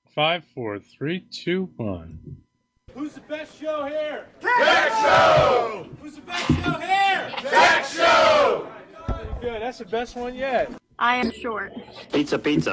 5, 4, 3, 2, 1. Who's the best show here? Jack Show! Who's the best show here? Jack Show! Good, that's the best one yet. I am short. Pizza. Big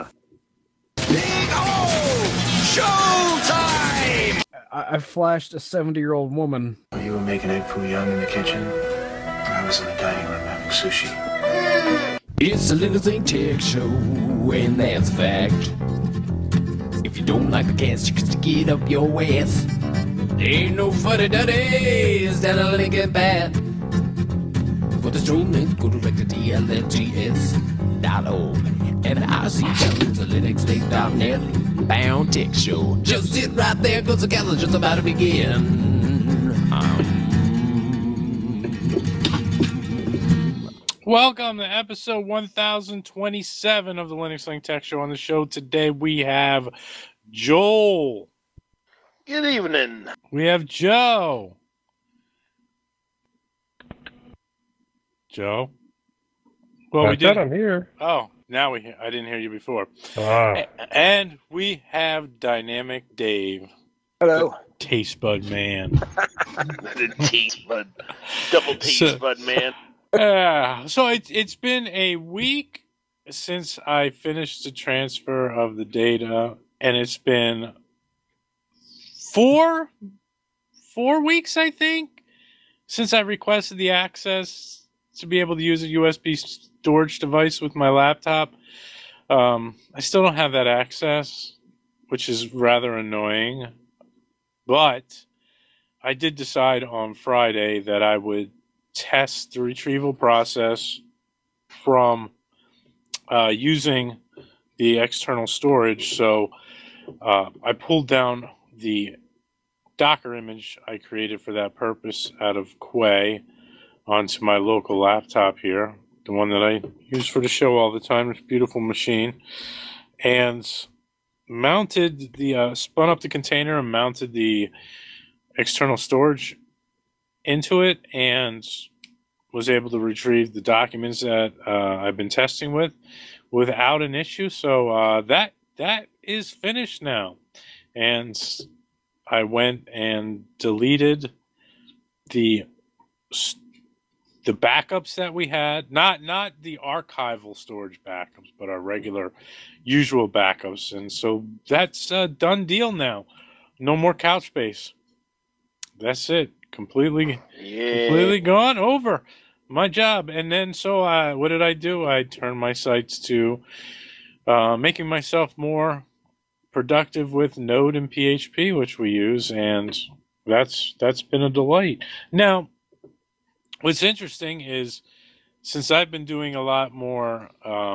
O! Showtime! I flashed a 70-year-old woman. You were making egg foo young in the kitchen. I was in the dining room having sushi. It's a Little Thing Tech Show, and that's a fact. If you don't like the cast, you can stick it up your ass. There ain't no funny duddies down a Lincoln Path. For the stream links, go direct to TLFGS.org. And I see it's a linuxlink.net bound tech show. Just sit right there, cause the cast is just about to begin. Welcome to episode 1027 of the Linux Link Tech Show. On the show today, we have Joel. Good evening. We have Joe. Joe? Well, we did. I'm here. Oh, now I didn't hear you before. Ah. And we have Dynamic Dave. Hello. Taste Bud Man. The taste bud. Double taste bud, man. So it's been a week since I finished the transfer of the data, and it's been four weeks, I think, since I requested the access to be able to use a USB storage device with my laptop. I still don't have that access, which is rather annoying, but I did decide on Friday that I would test the retrieval process from using the external storage. So I pulled down the Docker image I created for that purpose out of Quay onto my local laptop here, the one that I use for the show all the time. It's a beautiful machine. And mounted the spun up the container and mounted the external storage into it, and was able to retrieve the documents that I've been testing without an issue. So that is finished now. And I went and deleted the backups that we had, not the archival storage backups, but our regular usual backups. And so that's a done deal now. No more couch space. That's it. Completely gone over my job. And then so what did I do? I turned my sights to making myself more productive with Node and PHP, which we use, and that's been a delight. Now, what's interesting is, since I've been doing a lot more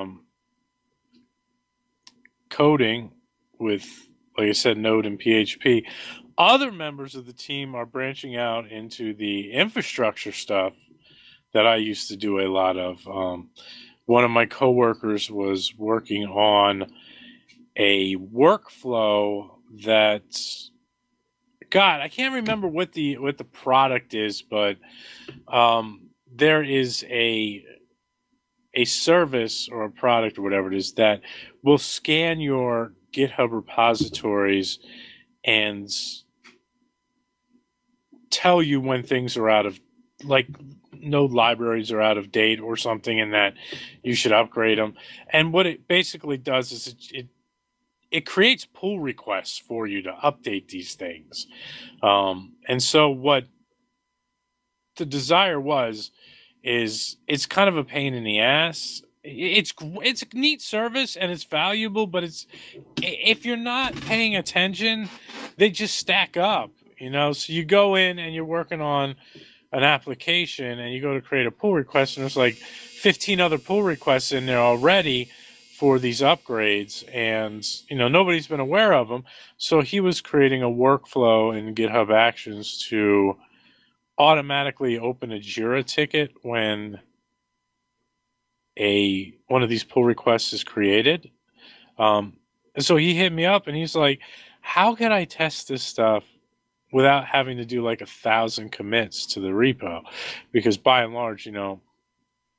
coding with, like I said, Node and PHP, other members of the team are branching out into the infrastructure stuff that I used to do a lot of. One of my coworkers was working on a workflow that, God, I can't remember what the product is, but there is a service or a product or whatever it is that will scan your GitHub repositories and tell you when things are out of, like, node libraries are out of date or something, and that you should upgrade them. And what it basically does is it creates pull requests for you to update these things. And so what the desire is it's kind of a pain in the ass. It's a neat service and it's valuable, but if you're not paying attention, they just stack up, you know. So you go in and you're working on an application and you go to create a pull request, and there's like 15 other pull requests in there already for these upgrades, and nobody's been aware of them. So he was creating a workflow in GitHub Actions to automatically open a Jira ticket when one of these pull requests is created. And so he hit me up and he's like, how can I test this stuff without having to do like 1,000 commits to the repo? Because by and large,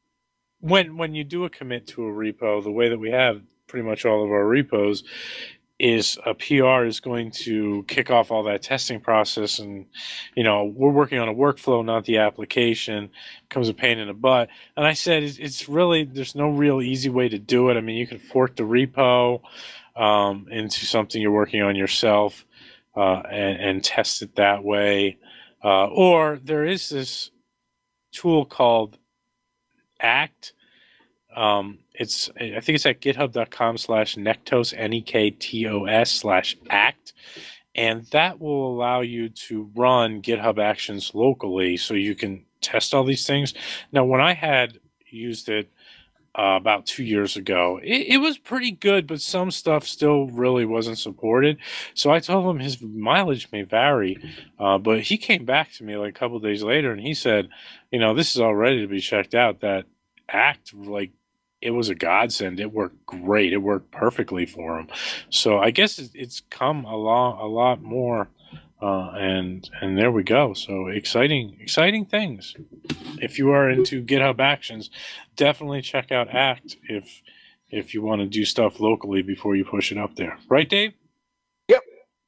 when you do a commit to a repo, the way that we have pretty much all of our repos, is a PR is going to kick off all that testing process, and we're working on a workflow, not the application. It becomes a pain in the butt. And I said it's really, there's no real easy way to do it. I mean, you can fork the repo into something you're working on yourself and test it that way, or there is this tool called Act. I think it's at github.com/Nektos, NEKTOS/act. And that will allow you to run GitHub Actions locally so you can test all these things. Now, when I had used it about 2 years ago, it was pretty good, but some stuff still really wasn't supported. So I told him his mileage may vary, but he came back to me like a couple of days later and he said, this is all ready to be checked out. That Act, like, it was a godsend. It worked great. It worked perfectly for him. So I guess it's come a lot more, and there we go. So exciting things. If you are into GitHub Actions, definitely check out Act if you want to do stuff locally before you push it up there. Right, Dave? Yep.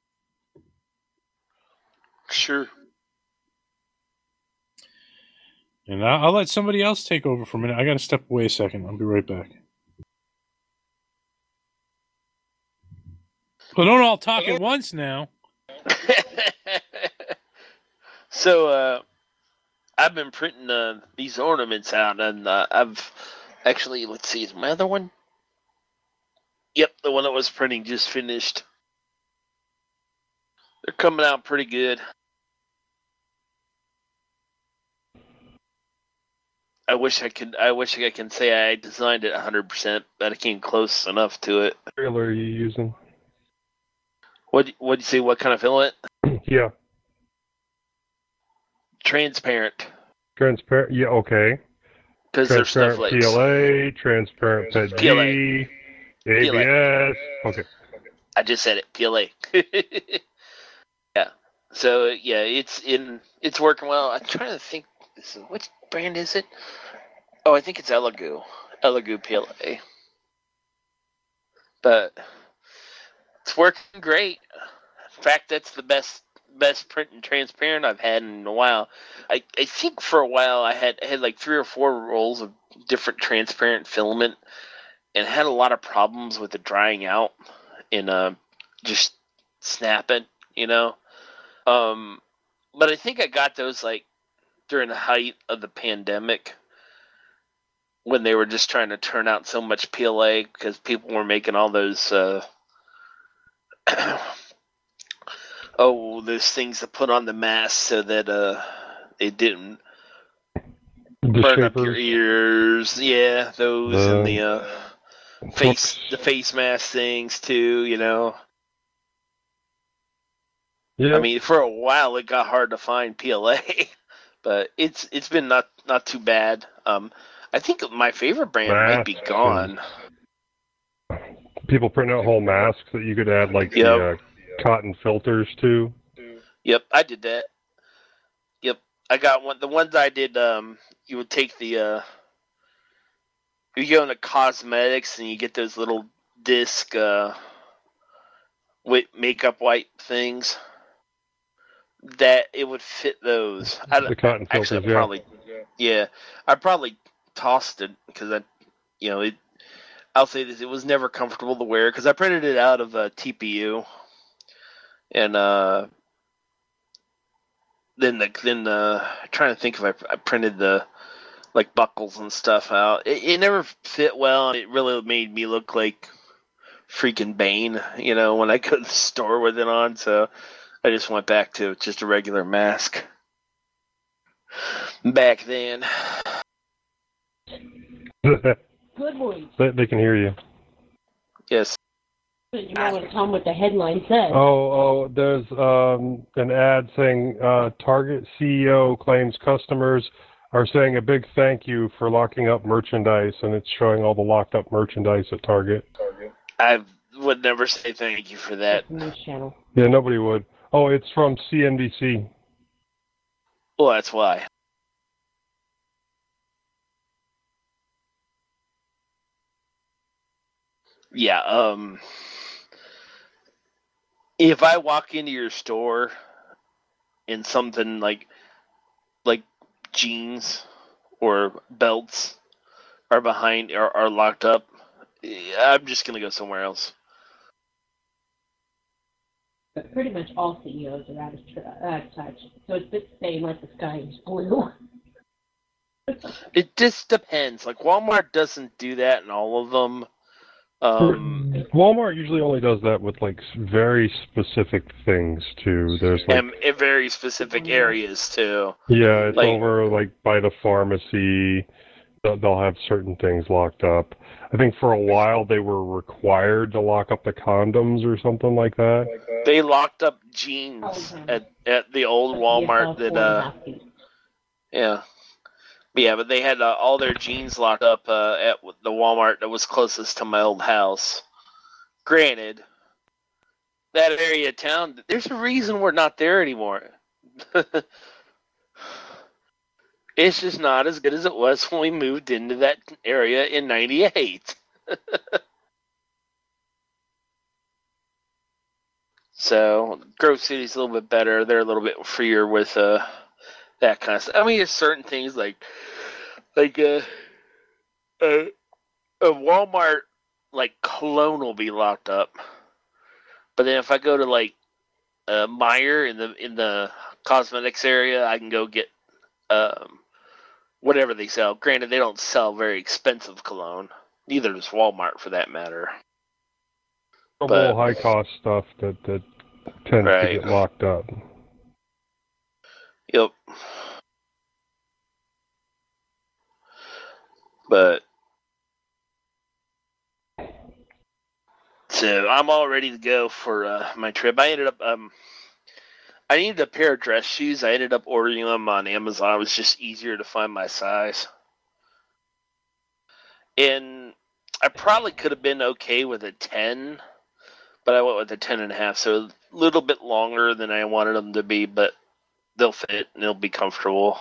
Sure. And I'll let somebody else take over for a minute. I got to step away a second. I'll be right back. Well, don't all talk at once now. So, I've been printing these ornaments out, and I've actually, let's see, is my other one? Yep, the one that was printing just finished. They're coming out pretty good. I wish I can say I designed it 100%, but I came close enough to it. What material are you using? What'd you say? What kind of filament? Yeah. Transparent. Transparent. Yeah. Okay. Because they're snowflakes. PLA, transparent PETG, ABS. Okay. I just said it. PLA. Yeah. So yeah, it's working well. I'm trying to think. Which brand is it? Oh, I think it's Elegoo PLA. But it's working great. In fact, that's the best print and transparent I've had in a while. I think for a while I had like 3 or 4 rolls of different transparent filament and had a lot of problems with it drying out and just snapping, But I think I got those like during the height of the pandemic when they were just trying to turn out so much PLA because people were making all those those things to put on the mask so that it didn't burn up your ears. Yeah, those and the face mask things too, Yeah. I mean, for a while it got hard to find PLA. But it's been not too bad. I think my favorite brand might be gone. People print out whole masks that you could add like the cotton filters to. Yep, I did that. Yep, I got one. The ones I did, you would take the you go into cosmetics and you get those little disc with makeup wipe things. That it would fit those. The cotton filters, I probably tossed it because I'll say this: it was never comfortable to wear because I printed it out of TPU, and then trying to think if I printed the like buckles and stuff out. It never fit well, and it really made me look like freaking Bane, when I go to the store with it on. So I just went back to just a regular mask back then. Good boy. They can hear you. Yes. You might want to tell them what the headline says. There's an ad saying Target CEO claims customers are saying a big thank you for locking up merchandise, and it's showing all the locked up merchandise at Target. I would never say thank you for that. News channel. Yeah, nobody would. Oh, it's from CNBC. Well, that's why. Yeah, if I walk into your store and something like jeans or belts are behind or are locked up, I'm just gonna go somewhere else. But pretty much all CEOs are out of touch, so it's a bit saying like the sky is blue. It just depends. Like Walmart doesn't do that in all of them. Walmart usually only does that with like very specific things too. There's like and in very specific areas too. Yeah, it's like, over like by the pharmacy. They'll have certain things locked up. I think for a while they were required to lock up the condoms or something like that. They locked up jeans at the old Walmart Yeah, but they had all their jeans locked up at the Walmart that was closest to my old house. Granted, that area of town, there's a reason we're not there anymore. It's just not as good as it was when we moved into that area in '98. So, Grove City's a little bit better. They're a little bit freer with that kind of stuff. I mean, there's certain things like a Walmart like cologne will be locked up, but then if I go to like Meijer in the cosmetics area, I can go get whatever they sell. Granted, they don't sell very expensive cologne. Neither does Walmart, for that matter. But high cost stuff that tends to get locked up. Yep. But so I'm all ready to go for my trip. I ended up I needed a pair of dress shoes. I ended up ordering them on Amazon. It was just easier to find my size. And I probably could have been okay with a 10, but I went with a 10.5, so a little bit longer than I wanted them to be, but they'll fit and they'll be comfortable.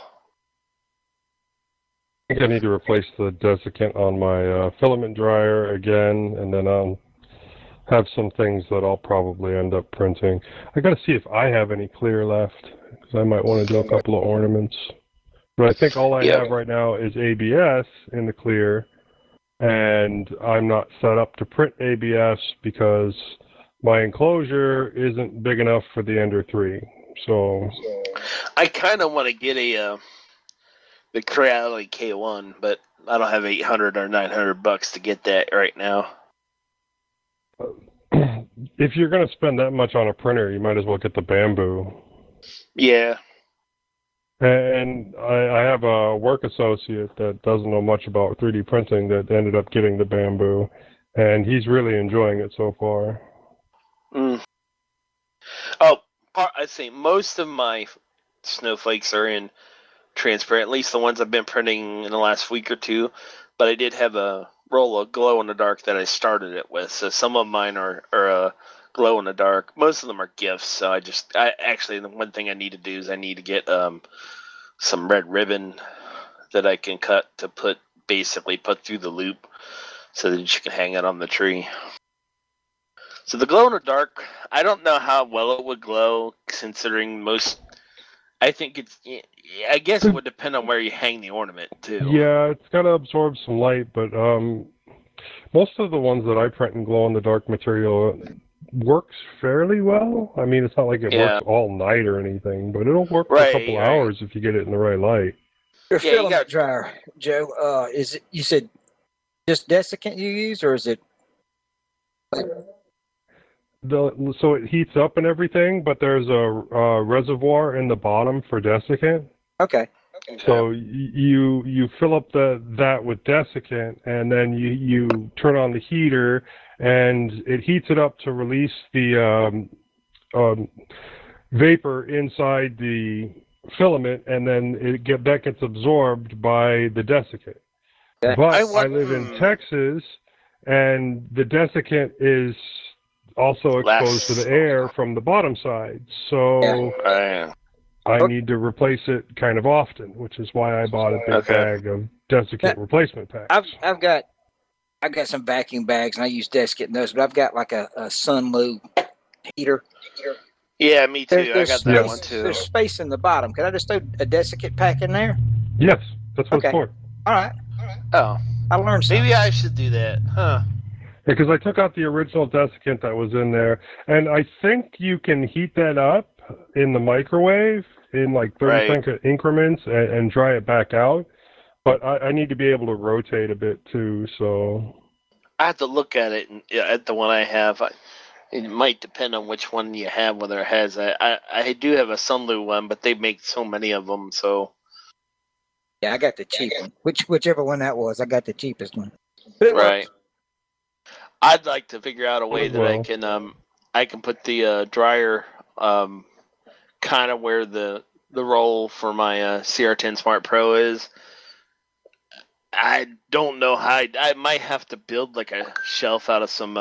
I think I need to replace the desiccant on my filament dryer again, and then I'll have some things that I'll probably end up printing. I got to see if I have any clear left, because I might want to do a couple of ornaments. But I think all I have right now is ABS in the clear, and I'm not set up to print ABS because my enclosure isn't big enough for the Ender 3. So I kind of want to get the Creality K1, but I don't have $800 or $900 to get that right now. If you're going to spend that much on a printer, you might as well get the Bamboo. Yeah. And I have a work associate that doesn't know much about 3D printing that ended up getting the Bamboo, and he's really enjoying it so far. Oh, I'd say most of my snowflakes are in transparent, at least the ones I've been printing in the last week or two, but I did have a roll of glow-in-the-dark that I started it with, so some of mine are glow-in-the-dark. Most of them are gifts, so actually the one thing I need to do is I need to get some red ribbon that I can cut to put through the loop so that you can hang it on the tree. So the glow-in-the-dark, I don't know how well it would glow, considering I guess it would depend on where you hang the ornament, too. Yeah, it's got to absorb some light, but most of the ones that I print in glow-in-the-dark material works fairly well. I mean, it's not like it works all night or anything, but it'll work for a couple hours if you get it in the right light. Your filament dryer, Joe, is it, you said just desiccant you use, or is it... So it heats up and everything, but there's a reservoir in the bottom for desiccant. Okay. So you fill up that with desiccant, and then you turn on the heater, and it heats it up to release the vapor inside the filament, and then that gets absorbed by the desiccant. But I live in Texas, and the desiccant is also exposed to the air from the bottom side, so I need to replace it kind of often, which is why I bought a big bag of desiccant replacement packs. I've got some vacuum bags, and I use desiccant in those, but I've got like a Sunlu heater. Yeah, me too. I got that one too. There's space in the bottom. Can I just throw a desiccant pack in there? Yes, that's what Okay. it's for. All right. Oh, I learned something. maybe I should do that, huh? Because I took out the original desiccant that was in there, and I think you can heat that up in the microwave in like 30-second increments and dry it back out. But I need to be able to rotate a bit too, so... I have to look at it, at the one I have. It might depend on which one you have, whether it has... I do have a Sunlu one, but they make so many of them, so... Yeah, I got the cheap one. Whichever one that was, I got the cheapest one. Right. I'd like to figure out a way that I can put the dryer kind of where the roll for my CR10 Smart Pro is. I don't know how. I might have to build like a shelf out of some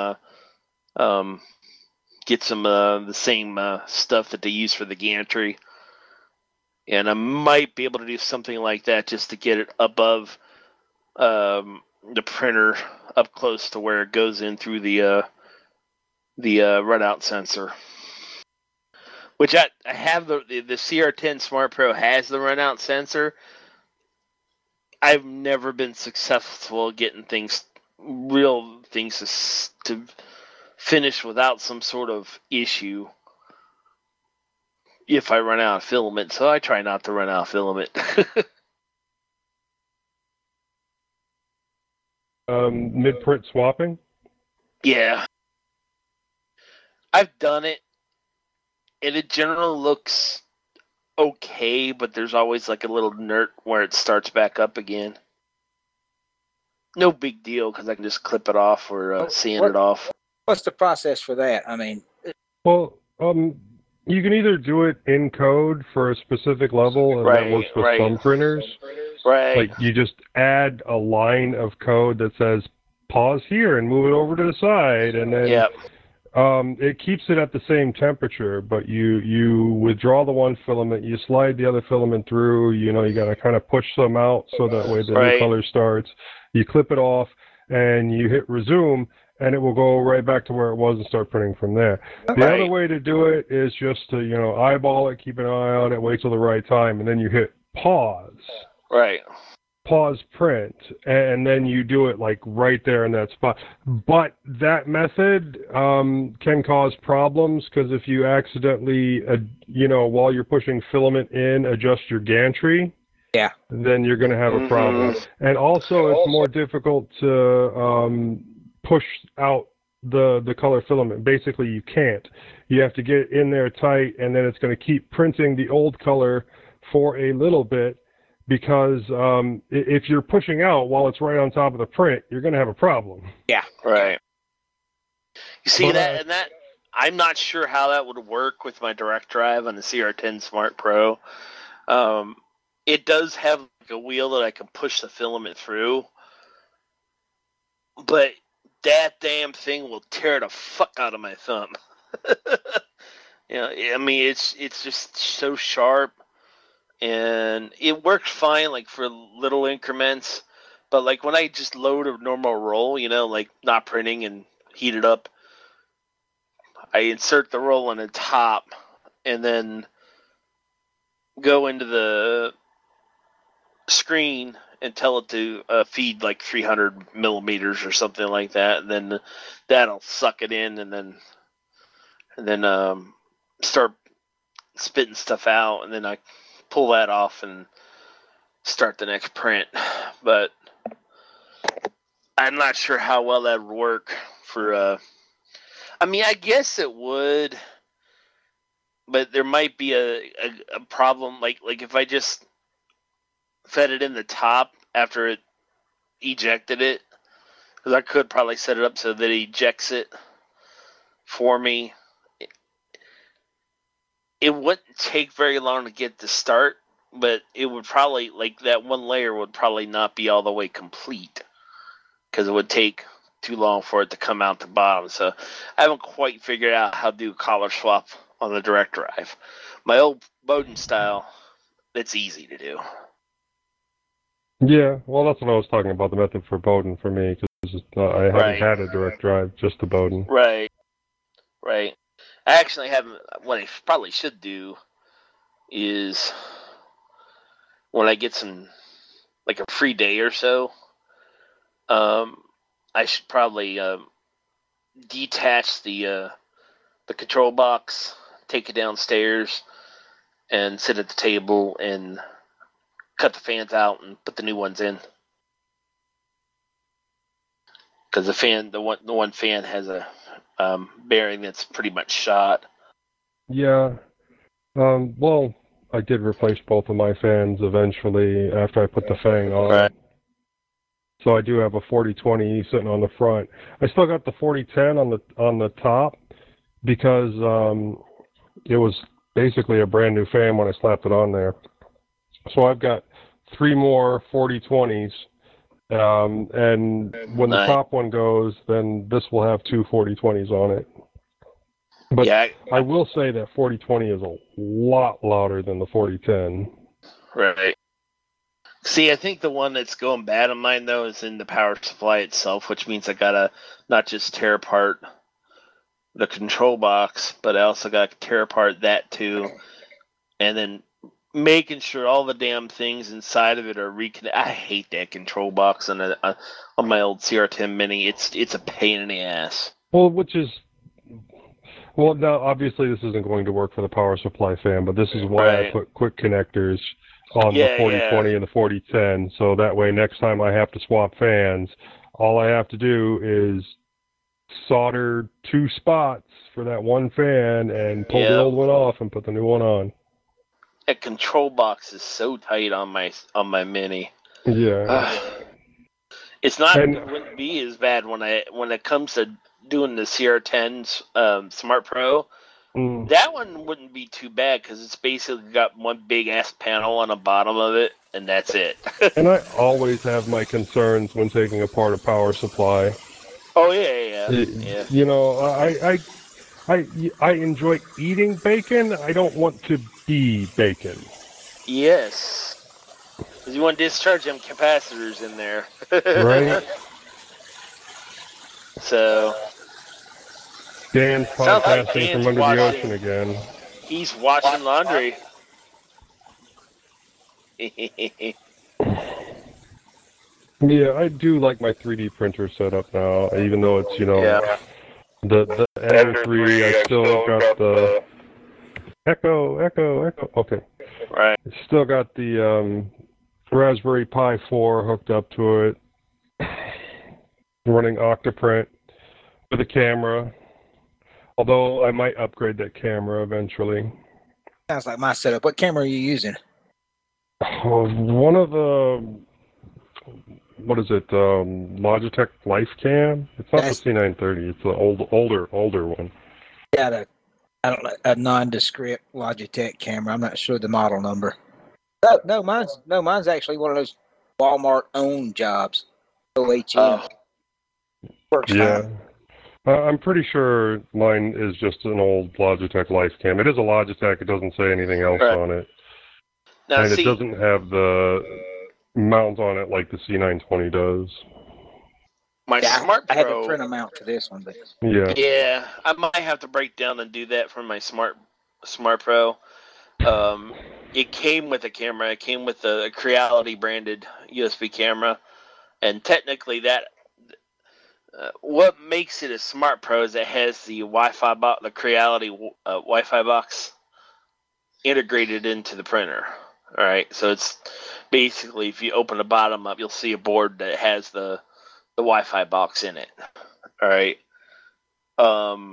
get some the same stuff that they use for the gantry, and I might be able to do something like that just to get it above the printer, up close to where it goes in through the runout sensor. Which I have the CR10 Smart Pro has the runout sensor. I've never been successful getting real things to finish without some sort of issue if I run out of filament, so I try not to run out of filament. Mid-print swapping? Yeah. I've done it, and it generally looks okay, but there's always like a little nert where it starts back up again. No big deal, because I can just clip it off or sand it off. What's the process for that? I mean... Well, you can either do it in code for a specific level, and that works with some printers. Right. Like, you just add a line of code that says, pause here and move it over to the side, and then it keeps it at the same temperature, but you withdraw the one filament, you slide the other filament through, you got to kind of push them out so that way the new color starts. You clip it off, and you hit resume, and it will go right back to where it was and start printing from there. The other way to do it is just to, eyeball it, keep an eye on it, wait till the right time, and then you hit pause. Right. Pause print, and then you do it like right there in that spot. But that method can cause problems, because if you accidentally, while you're pushing filament in, adjust your gantry, then you're going to have a problem. And also, it's more difficult to push out the color filament. Basically, you can't. You have to get in there tight, and then it's going to keep printing the old color for a little bit, because if you're pushing out while it's right on top of the print, you're going to have a problem. Yeah, right. You see that, and that I'm not sure how that would work with my direct drive on the CR10 Smart Pro. It does have like a wheel that I can push the filament through, but that damn thing will tear the fuck out of my thumb. I mean, it's just so sharp. And it works fine, like, for little increments. But, like, when I just load a normal roll, like, not printing and heat it up, I insert the roll on the top and then go into the screen and tell it to feed, like, 300 millimeters or something like that. And then that'll suck it in and then start spitting stuff out. And then I pull that off and start the next print. But I'm not sure how well that would work for I mean, I guess it would, but there might be a problem, like if I just fed it in the top after it ejected it, because I could probably set it up so that it ejects it for me. It wouldn't take very long to get to start, but it would probably, like, that one layer would probably not be all the way complete, because it would take too long for it to come out the bottom. So I haven't quite figured out how to do a color swap on the direct drive. My old Bowden style, it's easy to do. Yeah, well, that's what I was talking about, the method for Bowden for me, because I haven't had a direct drive, just the Bowden. Right. I actually haven't. What I probably should do is when I get some, like a free day or so, I should probably detach the control box, take it downstairs, and sit at the table and cut the fans out and put the new ones in. Because the one fan has a bearing that's pretty much shot. Yeah. Well, I did replace both of my fans eventually after I put the Fang on. Right. So I do have a 4020 sitting on the front. I still got the 4010 on the top because it was basically a brand new fan when I slapped it on there. So I've got 3 more 4020s, and when the top one goes, then this will have 2 4020s on it. But yeah, I will say that 4020 is a lot louder than the 4010. Right. See, I think the one that's going bad on mine, though, is in the power supply itself, which means I gotta not just tear apart the control box, but I also gotta tear apart that too, and then making sure all the damn things inside of it are reconnected. I hate that control box on my old CR10 Mini. It's a pain in the ass. Well, now obviously this isn't going to work for the power supply fan, but this is why I put quick connectors on the 4020 and the 4010, so that way next time I have to swap fans, all I have to do is solder 2 spots for that one fan and pull the old one off and put the new one on. That control box is so tight on my Mini. Yeah. It wouldn't be as bad when it comes to doing the CR10's Smart Pro. That one wouldn't be too bad because it's basically got one big ass panel on the bottom of it, and that's it. And I always have my concerns when taking apart a power supply. Oh yeah. You know, I enjoy eating bacon. I don't want to be bacon. Yes, because you want to discharge them capacitors in there. Right. So. Dan's podcasting from under the ocean again. He's washing laundry. Yeah, I do like my 3D printer setup now, even though it's, the Ender 3, I still got the Echo. Okay. Right. Still got the Raspberry Pi 4 hooked up to it, running Octoprint with a camera. Although I might upgrade that camera eventually. Sounds like my setup. What camera are you using? One of the, what is it? Logitech LifeCam. It's not the C930. It's the older one. Yeah, a nondescript Logitech camera. I'm not sure the model number. No, mine's actually one of those Walmart owned jobs. OHM. Works fine. I'm pretty sure mine is just an old Logitech LifeCam. It is a Logitech. It doesn't say anything else on it. Now, and it doesn't have the mount on it like the C920 does. My Smart Pro... I had to print a mount to this one. But... Yeah, I might have to break down and do that for my Smart Pro. It came with a camera. It came with a Creality branded USB camera. And technically that... what makes it a Smart Pro is it has the Wi-Fi box, the Creality Wi-Fi box integrated into the printer. All right, so it's basically if you open the bottom up, you'll see a board that has the Wi-Fi box in it. All right, and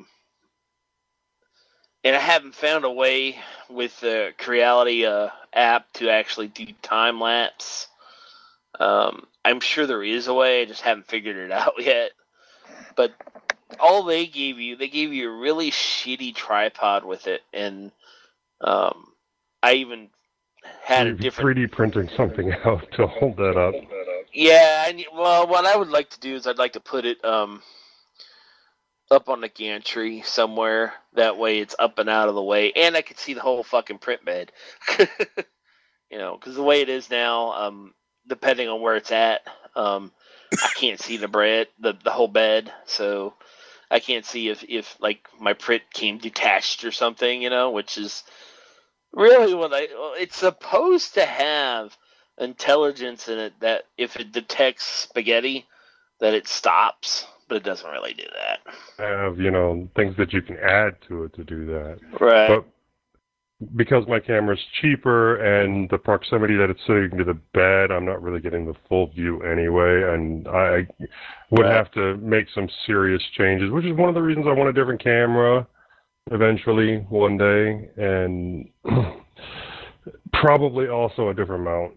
I haven't found a way with the Creality app to actually do time lapse. I'm sure there is a way. I just haven't figured it out yet. But all they gave you a really shitty tripod with it, and I even had a different 3D printing something out to hold that up. Yeah, well, what I would like to do is I'd like to put it up on the gantry somewhere. That way, it's up and out of the way, and I could see the whole fucking print bed. Because the way it is now, depending on where it's at, I can't see the whole bed. So I can't see if like my print came detached or something, which is really what it's supposed to have intelligence in it that if it detects spaghetti, that it stops, but it doesn't really do that. Have, things that you can add to it to do that. Right. But because my camera's cheaper and the proximity that it's sitting to the bed, I'm not really getting the full view anyway, and I would have to make some serious changes, which is one of the reasons I want a different camera eventually one day, and probably also a different mount.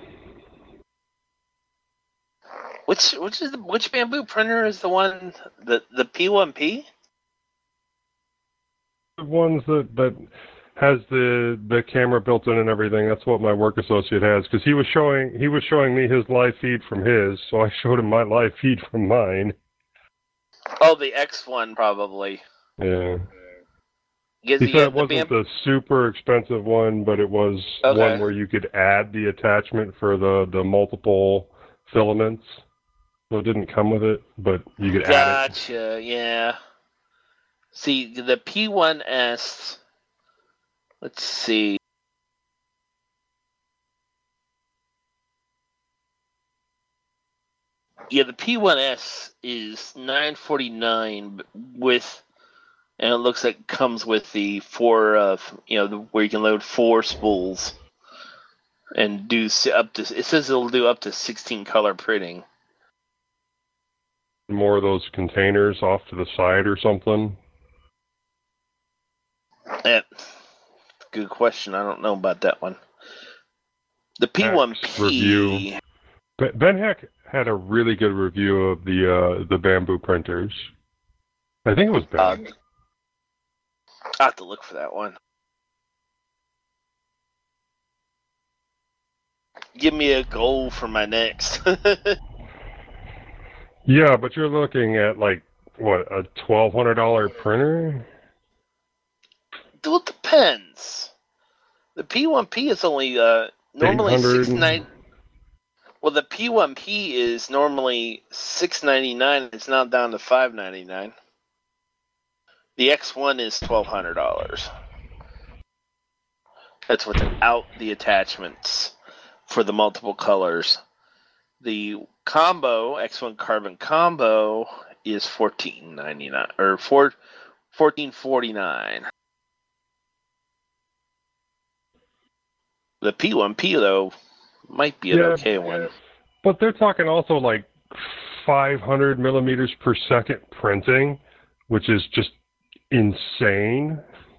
Which bamboo printer is the one, the P1P? The ones that has the camera built in and everything. That's what my work associate has, because he was showing me his live feed from his, so I showed him my live feed from mine. Oh, the X1 probably. Yeah. He said it wasn't the super expensive one, but it was one where you could add the attachment for the multiple filaments. So it didn't come with it, but you could add it. Gotcha, yeah. See, the P1S, let's see. Yeah, the P1S is $949 with, and it looks like it comes with the four, where you can load 4 spools and do up to. It says it'll do up to 16 color printing. More of those containers off to the side or something. Good question. I don't know about that one. The P1P review. Ben Heck had a really good review of the bamboo printers. I think it was Ben. I have to look for that one. what give me a goal for my next. Yeah, but you're looking at like what, a $1,200 printer? Well, it depends. The P1P is only normally $690. Well, the P1P is normally $699. It's now down to $599. The X1 is $1,200. That's without the attachments for the multiple colors. The combo X1 Carbon combo is $1,499 or $1,449. The P1P though might be an okay one. But they're talking also like 500 millimeters per second printing, which is just insane.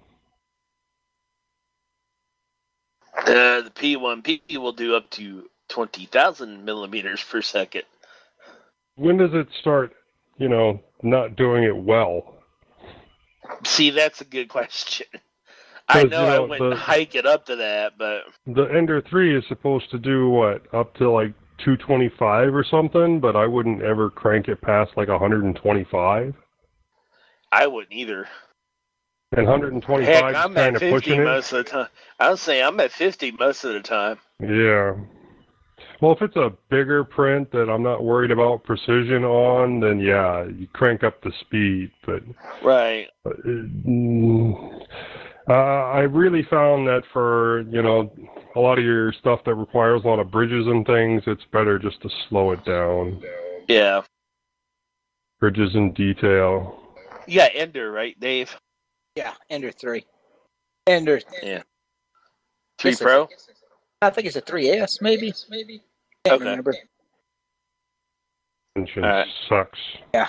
The P1P will do up to 20,000 millimeters per second. When does it start, not doing it well? See, that's a good question. I know I wouldn't hike it up to that, but... The Ender 3 is supposed to do, what, up to like 225 or something, but I wouldn't ever crank it past like 125. I wouldn't either. And 125 Heck, is I'm kind at of 50 pushing it. most of the time. I would say I'm at 50 most of the time. Yeah. Well, if it's a bigger print that I'm not worried about precision on, then yeah, you crank up the speed. But right. I really found that for, a lot of your stuff that requires a lot of bridges and things, it's better just to slow it down. Yeah. Bridges and detail. Yeah, Ender, right, Dave? Yeah, Ender 3. Ender. Yeah. 3 Pro? I think it's a 3S, maybe. Can't remember. Sucks. Yeah.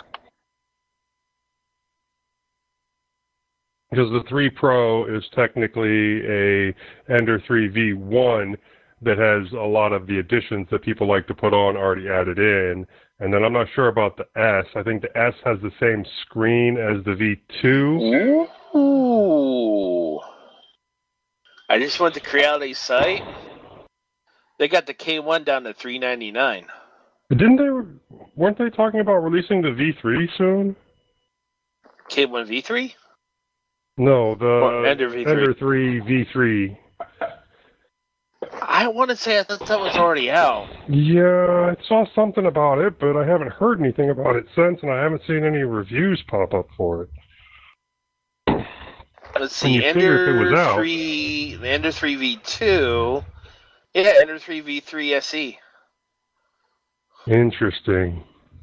Because the 3 Pro is technically a Ender 3 V1 that has a lot of the additions that people like to put on already added in. And then I'm not sure about the S. I think the S has the same screen as the V2. Ooh. I just went to Creality's site. They got the K1 down to $399. Weren't they talking about releasing the V3 soon? K1 V3? No, the Ender V3. Ender 3 V3. I want to say I thought that was already out. Yeah, I saw something about it, but I haven't heard anything about it since, and I haven't seen any reviews pop up for it. Let's see, Ender 3 V2. Yeah, Ender 3 V3 SE. Interesting.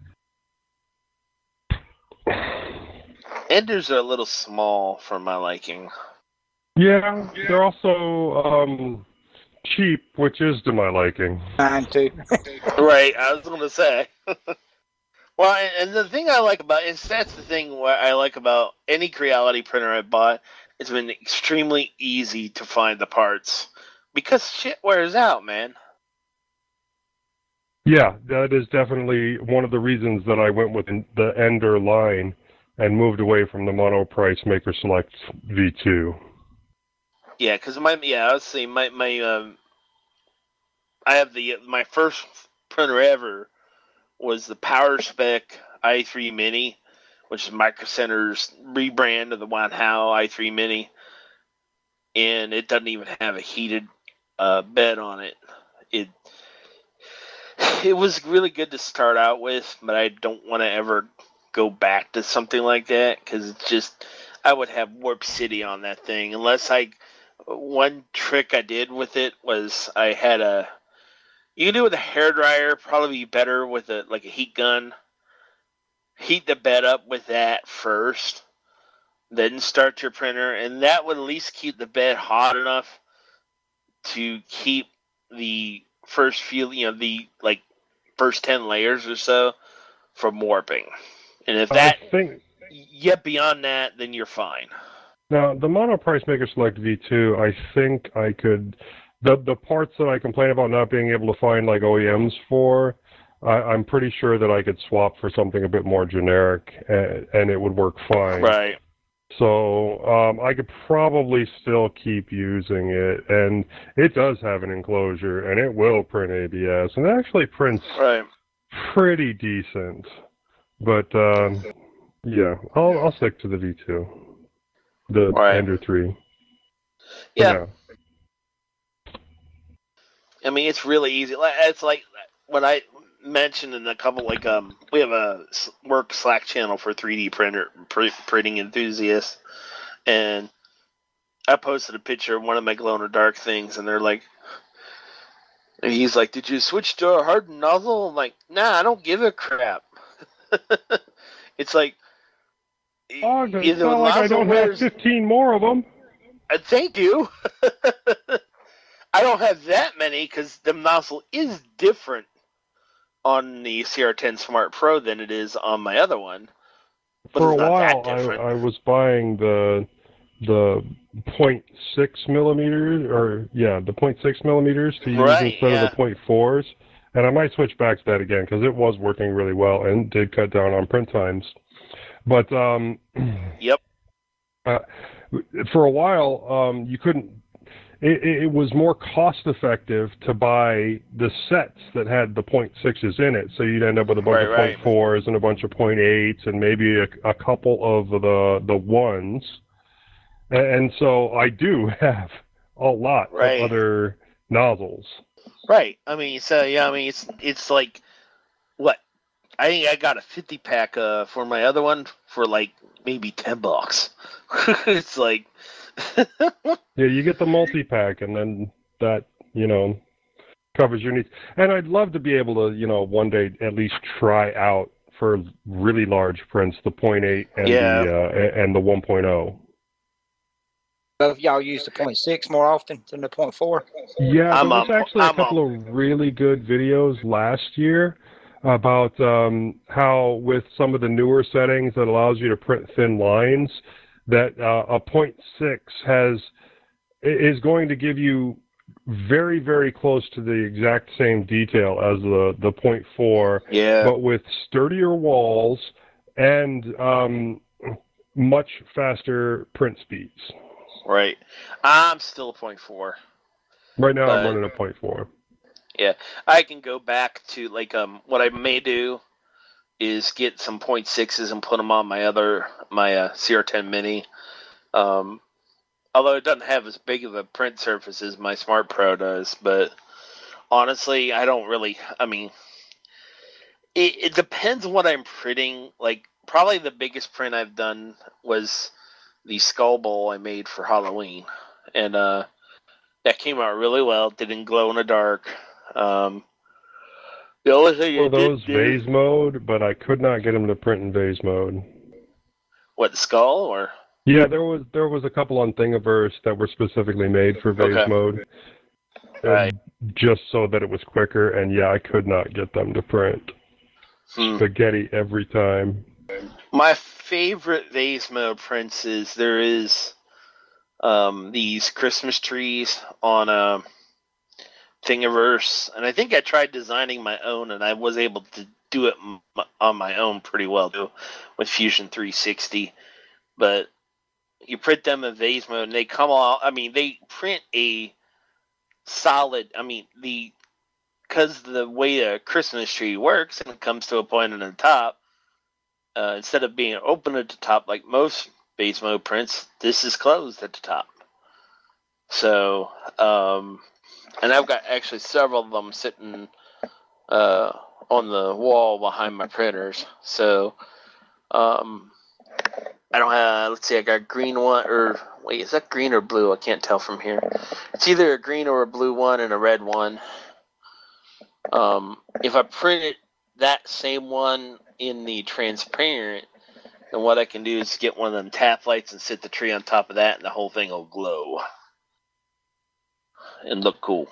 Enders are a little small for my liking. Yeah, they're also cheap, which is to my liking. Mine too. Right, I was going to say. Well, and the thing I like about that's the thing what I like about any Creality printer I bought. It's been extremely easy to find the parts because shit wears out, man. Yeah, that is definitely one of the reasons that I went with the Ender line and moved away from the Monoprice Maker Select V2. Yeah, because I have my first printer ever was the PowerSpec i3 Mini, which is Micro Center's rebrand of the Wanhao i3 Mini, and it doesn't even have a heated bed on it. It was really good to start out with, but I don't want to ever go back to something like that because it's just I would have Warp City on that thing unless one trick I did with it was I had you can do it with a hairdryer, probably be better with a heat gun. Heat the bed up with that first, then start your printer, and that would at least keep the bed hot enough to keep the first few, the first 10 layers or so from warping. And if beyond that, then you're fine. Now, the Monoprice Maker Select V2, I think I could... The parts that I complain about not being able to find OEMs for, I'm pretty sure that I could swap for something a bit more generic, and it would work fine. Right. So I could probably still keep using it, and it does have an enclosure, and it will print ABS, and it actually prints pretty decent. But yeah, I'll stick to the V2, the Ender 3. Yeah. I mean, it's really easy. It's like what I mentioned in a couple, we have a work Slack channel for 3D printing enthusiasts, and I posted a picture of one of my glow-in-the-dark things, and he's like, "Did you switch to a hardened nozzle?" I'm like, "Nah, I don't give a crap." It's like, it's not like I don't have 15 more of them. Thank you. I don't have that many because the nozzle is different on the CR10 Smart Pro than it is on my other one. But for a it's not while, that different. I was buying the 0.6 millimeters, the 0.6 millimeters to use instead of the 0.4s, and I might switch back to that again because it was working really well and did cut down on print times. But yep. For a while, you couldn't. It was more cost-effective to buy the sets that had the 0.6s in it, so you'd end up with a bunch of 0.4s and a bunch of 0.8s and maybe a couple of the ones. And so I do have a lot of other nozzles. Right. I mean, it's like what? I think I got a 50-pack for my other one for maybe $10. It's like. Yeah, you get the multi-pack, and then that, covers your needs. And I'd love to be able to, one day at least try out for really large prints the 0.8 and the 1.0. Both y'all use the 0.6 more often than the 0.4? Yeah, there was actually a couple of really good videos last year about how with some of the newer settings that allows you to print thin lines, that a 0.6 is going to give you very, very close to the exact same detail as the 0.4, but with sturdier walls and much faster print speeds. Right. I'm still a 0.4. Right now I'm running a 0.4. Yeah. I can go back to, what I may do is get some 0.6s and put them on my CR10 Mini. Although it doesn't have as big of a print surface as my Smart Pro does, but honestly, I don't really. I mean, it depends on what I'm printing. Like, probably the biggest print I've done was the Skull Bowl I made for Halloween, and that came out really well. Didn't glow in the dark. The only thing For it those did do, vase mode, but I could not get them to print in vase mode. what, the skull or? Yeah, there was a couple on Thingiverse that were specifically made for vase Okay. mode, Right. just so that it was quicker. And yeah, I could not get them to print. Spaghetti every time. My favorite vase mode prints is there is these Christmas trees on Thingiverse, and I think I tried designing my own, and I was able to do it on my own pretty well too with Fusion 360. But you print them in vase mode, and they come out. I mean, they print a solid. I mean, because the way a Christmas tree works, and it comes to a point in the top. Instead of being open at the top like most vase mode prints, this is closed at the top. So, and I've got actually several of them sitting on the wall behind my printers. So, I don't have, let's see, I got green one, or wait, is that green or blue? I can't tell from here. It's either a green or a blue one and a red one. If I printed that same one in the transparent, then what I can do is get one of them tap lights and sit the tree on top of that, and the whole thing will glow and look cool.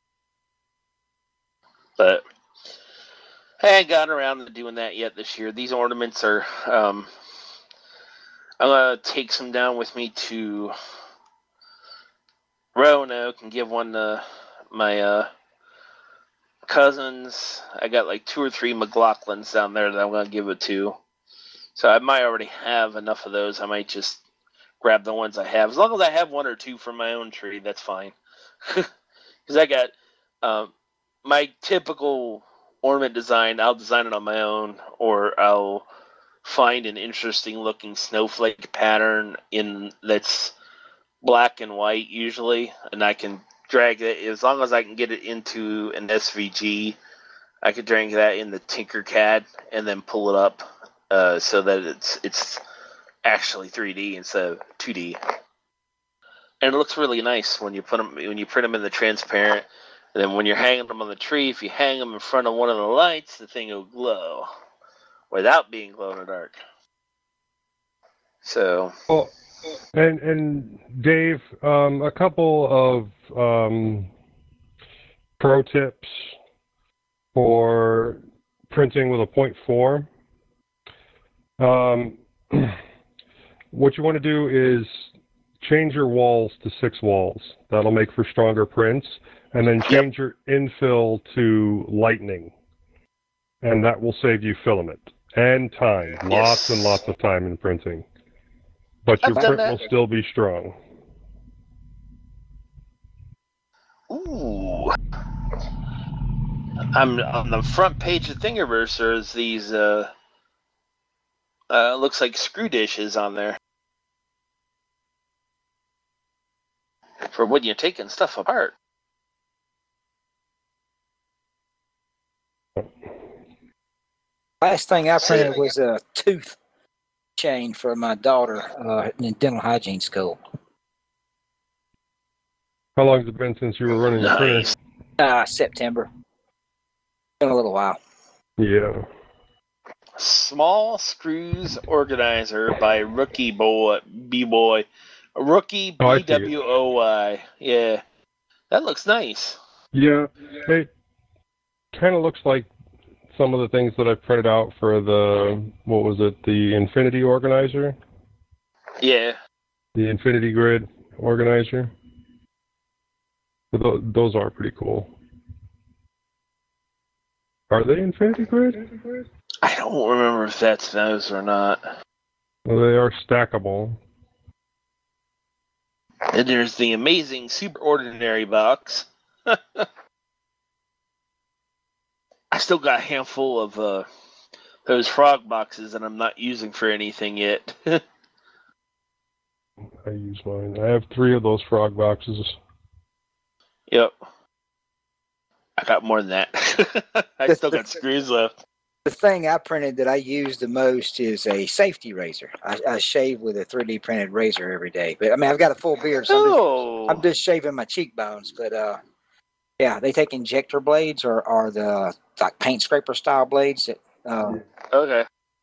But I ain't gotten around to doing that yet this year. These ornaments are, I'm going to take some down with me to Roanoke and give one to my cousins. I got like 2 or 3 McLaughlins down there that I'm going to give it to. So I might already have enough of those. I might just grab the ones I have. As long as I have 1 or 2 from my own tree, that's fine. Because I got my typical ornament design. I'll design it on my own, or I'll find an interesting looking snowflake pattern that's black and white usually, and I can drag it, as long as I can get it into an SVG, I could drag that in the Tinkercad and then pull it up so that it's actually 3D instead of 2D. And it looks really nice when you print them in the transparent. And then when you're hanging them on the tree, if you hang them in front of one of the lights, the thing will glow without being glow in the dark. So. Well, and Dave, a couple of pro tips for printing with a 0.4. What you want to do is change your walls to 6 walls. That'll make for stronger prints. And then change your infill to lightning. And that will save you filament and time. Lots and lots of time in printing. But your print will still be strong. Ooh. I'm on the front page of Thingiverse. There's these looks like screw dishes on there for when you're taking stuff apart. Last thing I printed was a tooth chain for my daughter in dental hygiene school. How long has it been since you were running the printer? September. Been a little while. Yeah. Small Screws Organizer by Rookie B-Boy. Rookie BWOY. Yeah. That looks nice. Yeah. It kind of looks like some of the things that I printed out for the Infinity Organizer? Yeah. The Infinity Grid Organizer. Those are pretty cool. Are they Infinity Grid? I don't remember if that's those or not. Well, they are stackable. And there's the amazing Super Ordinary box. I still got a handful of those frog boxes that I'm not using for anything yet. I use mine. I have 3 of those frog boxes. Yep. I got more than that. I still got screws left. The thing I printed that I use the most is a safety razor. I shave with a 3D printed razor every day. But I mean, I've got a full beard, so I'm just shaving my cheekbones. But yeah, they take injector blades or the like paint scraper style blades. That, okay.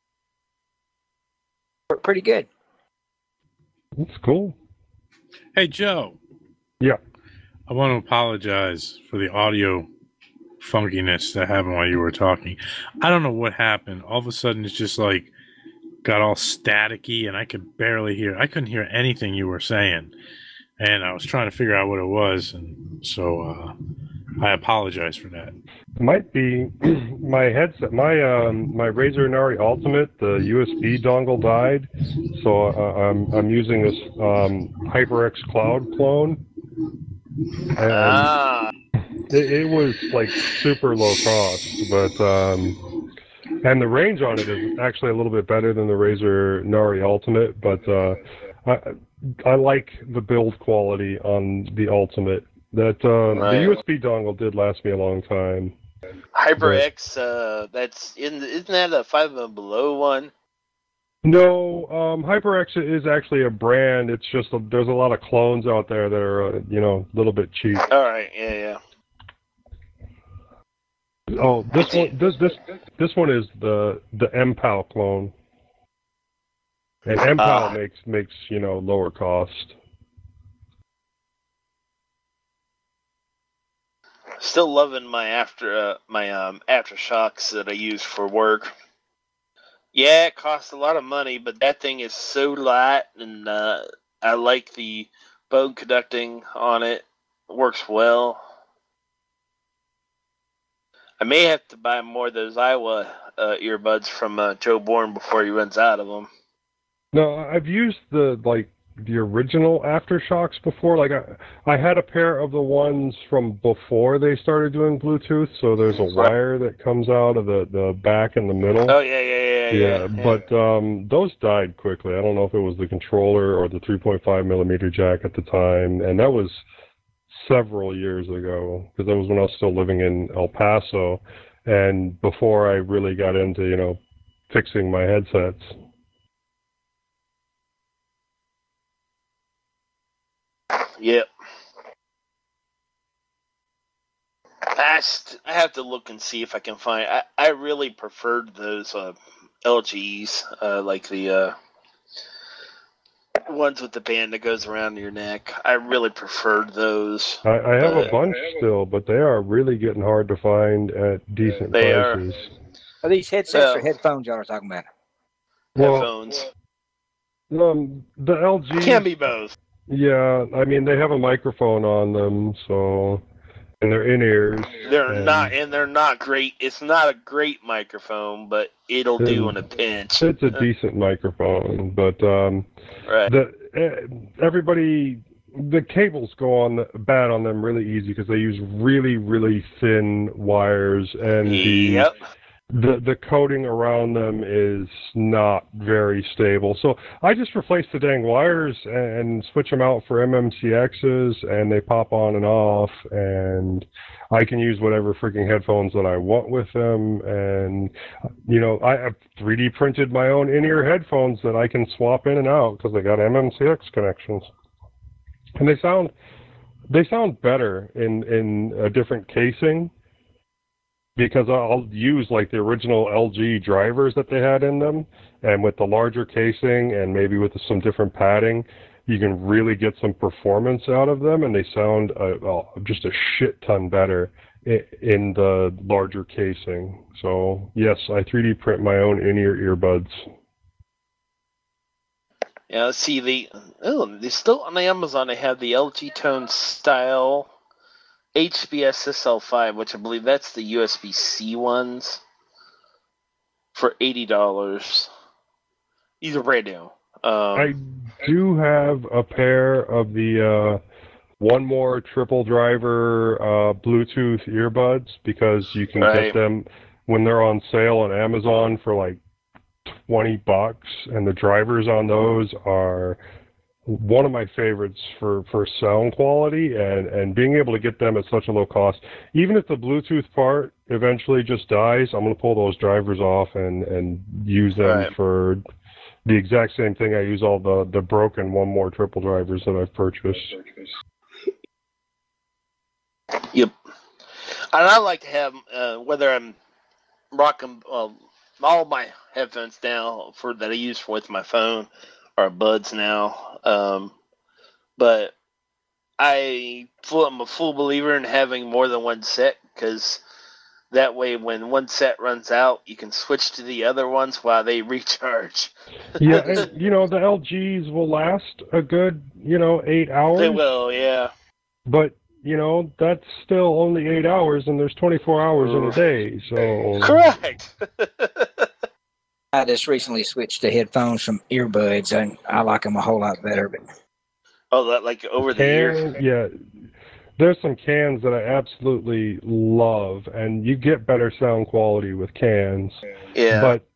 Pretty good. That's cool. Hey, Joe. Yeah. I want to apologize for the audio funkiness that happened while you were talking. I don't know what happened. All of a sudden, it's just like got all staticky, and I could barely hear. I couldn't hear anything you were saying, and I was trying to figure out what it was, and so I apologize for that. It might be my headset. My Razer Nari Ultimate, the USB dongle died, so I'm using this HyperX Cloud clone. And it was like super low cost, but and the range on it is actually a little bit better than the Razer Nari Ultimate, but I like the build quality on the Ultimate. That the USB dongle did last me a long time. HyperX, isn't that a 5 and below one? No, HyperX is actually a brand. It's just there's a lot of clones out there that are a little bit cheap. All right, yeah. Oh, this one is the MPAL clone, and MPAL makes lower cost. Still loving my AfterShokz that I use for work. Yeah, it costs a lot of money, but that thing is so light, and I like the bone conducting on it. It works well. I may have to buy more of those Iowa earbuds from Joe Bourne before he runs out of them. No, I've used the original AfterShokz before. Like I had a pair of the ones from before they started doing Bluetooth, so there's a wire that comes out of the back and the middle. Oh yeah. But those died quickly. I don't know if it was the controller or the 3.5 millimeter jack at the time, and that was several years ago, because that was when I was still living in El Paso, and before I really got into fixing my headsets. Yep. I have to look and see if I can find. I really preferred those LGs, like the ones with the band that goes around your neck. I really preferred those. I have a bunch still, but they are really getting hard to find at decent prices. Are these headsets or headphones y'all are talking about? Headphones. The LG can be both. Yeah, I mean they have a microphone on them, so and they're in-ears. They're not great. It's not a great microphone, but it'll do in a pinch. It's a decent microphone, but right. The cables go on bad on them really easy because they use really, really thin wires, and the coating around them is not very stable. So I just replace the dang wires and switch them out for MMCXs, and they pop on and off, and I can use whatever freaking headphones that I want with them. And I have 3D printed my own in-ear headphones that I can swap in and out because they got MMCX connections, and they sound better in a different casing, because I'll use like the original LG drivers that they had in them, and with the larger casing and maybe with some different padding, you can really get some performance out of them, and they sound just a shit ton better in the larger casing. So yes, I 3D print my own in-ear earbuds. Yeah, let's see they still on Amazon. They have the LG Tone style HBS SL5, which I believe that's the USB-C ones, for $80. These are brand new. I do have a pair of the One More triple driver Bluetooth earbuds, because you can get them when they're on sale on Amazon for like $20, and the drivers on those are one of my favorites for sound quality and being able to get them at such a low cost. Even if the Bluetooth part eventually just dies, I'm going to pull those drivers off and use them for the exact same thing I use all the broken One More triple drivers that I've purchased. Yep. And I like to have, whether I'm rocking all my headphones now that I use with my phone or buds now, but I'm a full believer in having more than one set, because that way when one set runs out, you can switch to the other ones while they recharge. Yeah, and, the LGs will last a good, 8 hours. They will, yeah. But, that's still only 8 hours, and there's 24 hours in a day, so... Correct! I just recently switched to headphones from earbuds, and I like them a whole lot better. But that like over the ear? Yeah. There's some cans that I absolutely love, and you get better sound quality with cans. Yeah. But,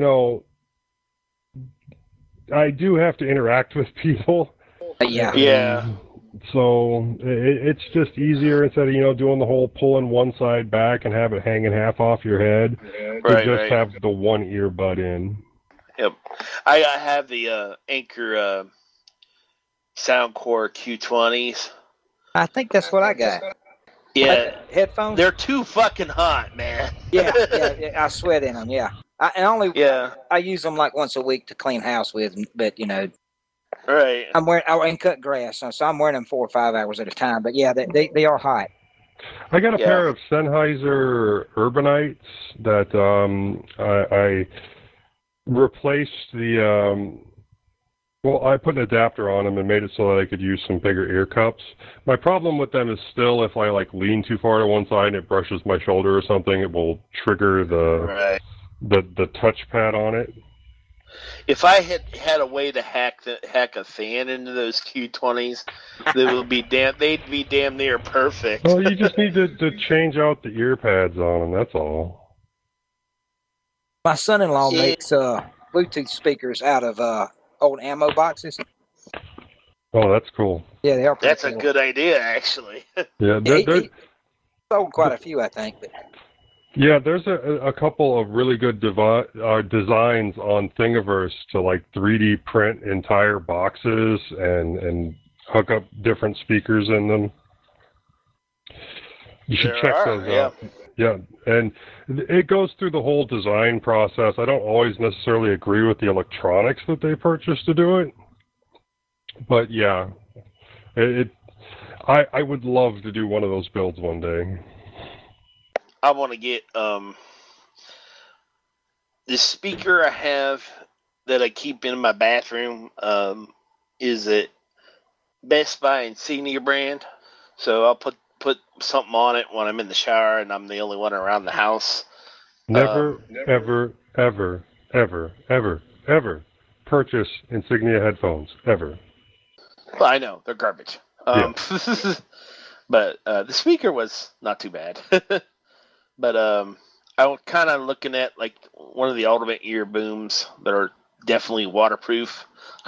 I do have to interact with people. Yeah. Yeah. So it's just easier instead of, doing the whole pulling one side back and have it hanging half off your head. Right, to just have the one earbud in. Yep. I have the Anchor Soundcore Q20s. I think that's what I got. Yeah. Headphones? They're too fucking hot, man. Yeah, I sweat in them, yeah. I use them like once a week to clean house with, but, Right. and cut grass, so I'm wearing them 4 or 5 hours at a time. But yeah, they are hot. I got a pair of Sennheiser Urbanites that I replaced the. I put an adapter on them and made it so that I could use some bigger ear cups. My problem with them is still if I lean too far to one side and it brushes my shoulder or something, it will trigger the touchpad on it. If I had a way to hack a fan into those Q20s, they'd be damn near perfect. Well, you just need to change out the ear pads on them. That's all. My son-in-law makes Bluetooth speakers out of old ammo boxes. Oh, that's cool. Yeah, they are. That's cool. A good idea, actually. Yeah, he sold quite a few, I think. But... Yeah, there's a couple of really good designs on Thingiverse to 3D print entire boxes and hook up different speakers in them. You should check those out. Yeah, and it goes through the whole design process. I don't always necessarily agree with the electronics that they purchase to do it, but yeah, I would love to do one of those builds one day. I want to get the speaker I have that I keep in my bathroom is a Best Buy Insignia brand. So I'll put something on it when I'm in the shower and I'm the only one around the house. Never, ever, ever, ever, ever, ever purchase Insignia headphones, ever. Well, I know, they're garbage. But the speaker was not too bad. But I was kind of looking at one of the ultimate ear booms that are definitely waterproof.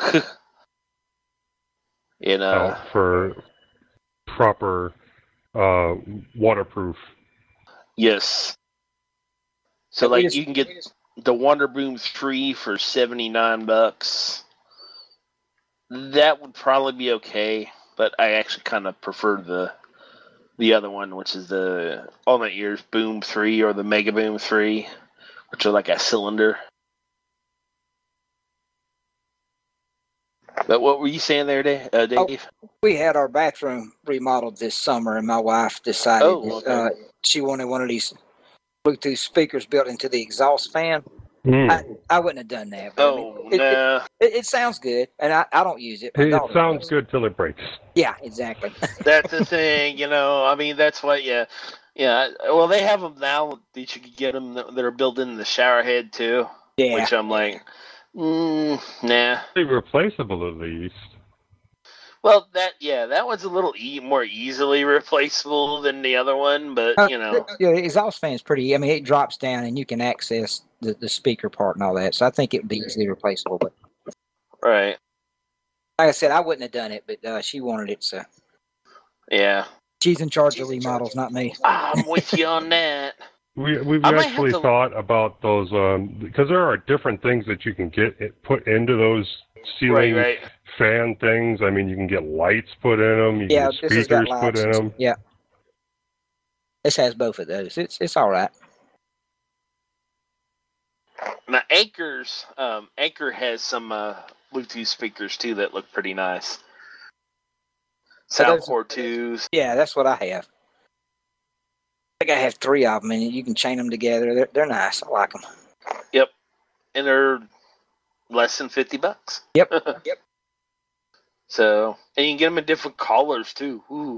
For proper waterproof. Yes. So you can get the Wonder Boom 3 for $79. That would probably be okay, but I actually kind of prefer the other one, which is the Ultimate Ears Boom 3 or the Mega Boom 3, which are like a cylinder. But what were you saying there, Dave? We had our bathroom remodeled this summer, and my wife decided she wanted one of these Bluetooth speakers built into the exhaust fan. I wouldn't have done that. But it sounds good, and I don't use it. It sounds good till it breaks. Yeah, exactly. That's the thing, I mean, that's what, yeah. Well, they have them now that you can get them that are built in the shower head, too. Yeah. Which I'm like, nah. They're replaceable, at least. Well, that one's a little more easily replaceable than the other one, but, Yeah, the exhaust fan's pretty, it drops down and you can access the speaker part and all that, so I think it would be easily replaceable. But right. Like I said, I wouldn't have done it, but she wanted it, so. Yeah. She's in charge of remodels, not me. I'm with you on that. We've I might actually have to- thought about those because there are different things that you can put into those ceiling Right. fan things. I mean, you can get lights put in them. You Yeah, can get this has got speakers put in lights. them. Yeah. This has both of those. It's all right. Now, Anchor has some Bluetooth speakers too that look pretty nice. So those- Soundcore 2s. Yeah, that's what I have. I think I have 3 of them, and you can chain them together. They're nice. I like them. Yep. And they're less than $50. Yep. Yep. So, and you can get them in different colors too. Ooh.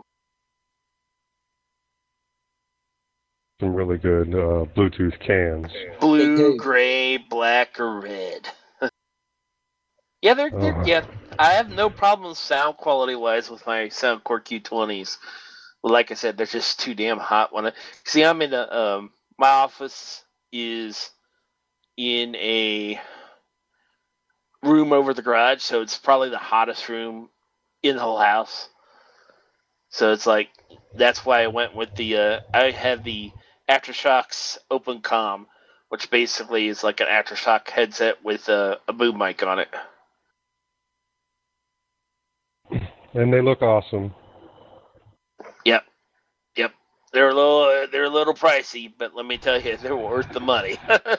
Some really good Bluetooth cans. Blue, gray, black, or red. Yeah, they're yeah. I have no problems sound quality wise with my Soundcore Q20s. Like I said, they're just too damn hot. See, I'm in a my office is in a room over the garage, so it's probably the hottest room in the whole house. So it's like that's why I went with the I have the Aftershokz Open Comm, which basically is like an Aftershock headset with a boom mic on it. And they look awesome. Yep. They're a little pricey, but let me tell you, they're worth the money.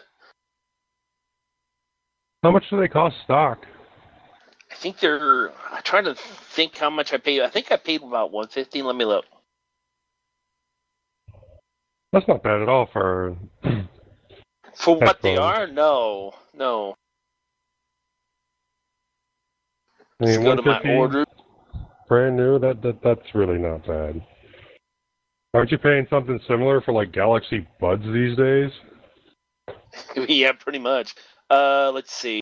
How much do they cost stock? I think I'm trying to think how much I paid. I think I paid about $150. Let me look. That's not bad at all for what they headphones. are. No. I mean, Let's go to my 150 order. brand new. That's really not bad. Aren't you paying something similar for like Galaxy Buds these days? Yeah, pretty much. Let's see.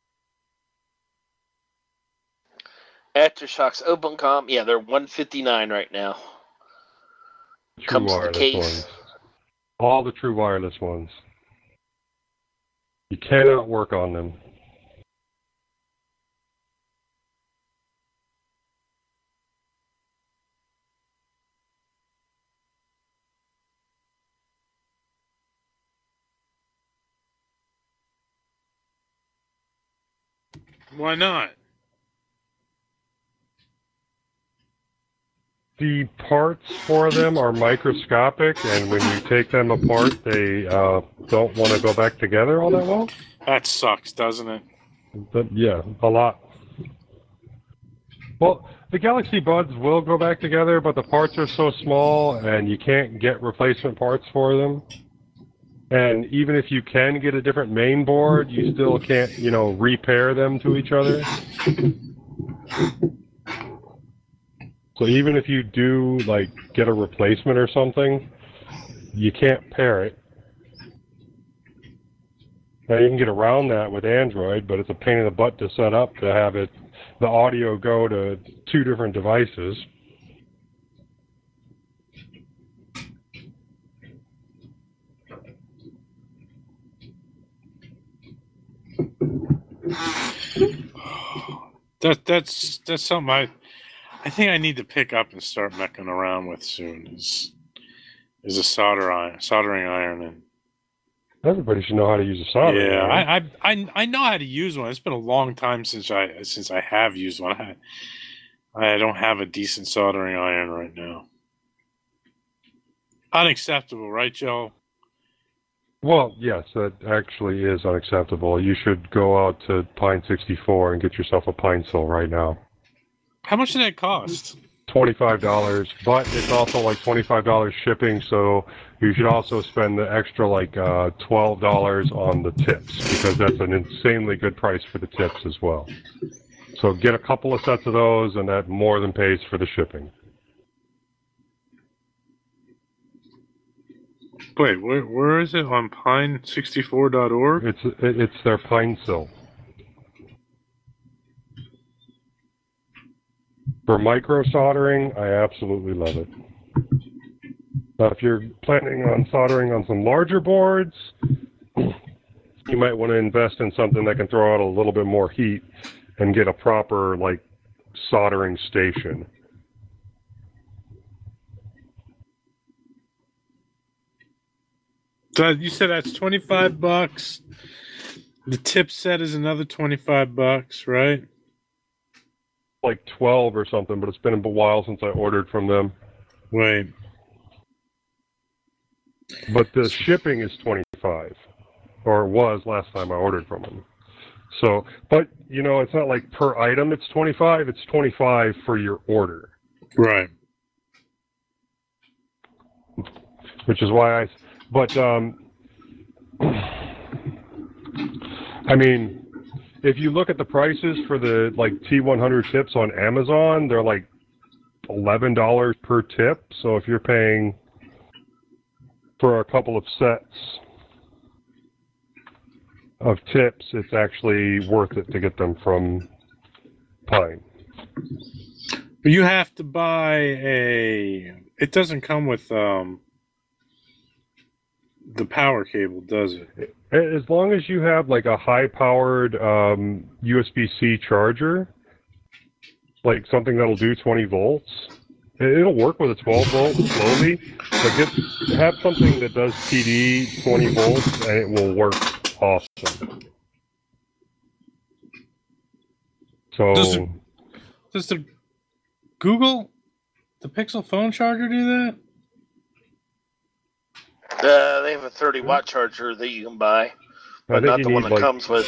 Aftershokz Open Comm. Yeah, they're $159 right now. True Comes with the wireless case. ones. All the true wireless ones. You cannot work on them. Why not? The parts for them are microscopic, and when you take them apart, they don't want to go back together all that well. That sucks, doesn't it? Yeah, a lot. Well, the Galaxy Buds will go back together, but the parts are so small, and you can't get replacement parts for them. And even if you can get a different main board, you still can't, repair them to each other. So even if you do, get a replacement or something, you can't pair it. Now, you can get around that with Android, but it's a pain in the butt to set up to have the audio go to 2 different devices. That's something I think I need to pick up and start mecking around with soon. Is a soldering iron, and everybody should know how to use a soldering iron. Yeah, I know how to use one. It's been a long time since I have used one. I don't have a decent soldering iron right now. Unacceptable, right, Joe? Well, yes, that actually is unacceptable. You should go out to Pine 64 and get yourself a Pine Sol right now. How much did that cost? $25, but it's also like $25 shipping, so you should also spend the extra $12 on the tips, because that's an insanely good price for the tips as well. So get a couple of sets of those, and that more than pays for the shipping. Wait, where is it? On pine64.org? It's their Pine Sol. For micro soldering, I absolutely love it. Now, if you're planning on soldering on some larger boards, you might want to invest in something that can throw out a little bit more heat and get a proper, soldering station. So you said that's $25. The tip set is another $25, right? Like 12 or something, but it's been a while since I ordered from them. Right. But the shipping is $25, or it was last time I ordered from them. So, but you know, it's not like per item it's $25. It's $25 for your order. Right. Which is why but I mean, if you look at the prices for the like T100 tips on Amazon, they're like $11 per tip. So if you're paying for a couple of sets of tips, it's actually worth it to get them from Pine. You have to buy it doesn't come with the power cable, does it? As long as you have like a high-powered USB-C charger, like something that'll do 20 volts, it'll work with a 12 volt slowly, but have something that does PD 20 volts and it will work awesome. So does the Google, the Pixel phone charger do that? They have a 30-watt charger that you can buy, but not the one that comes with.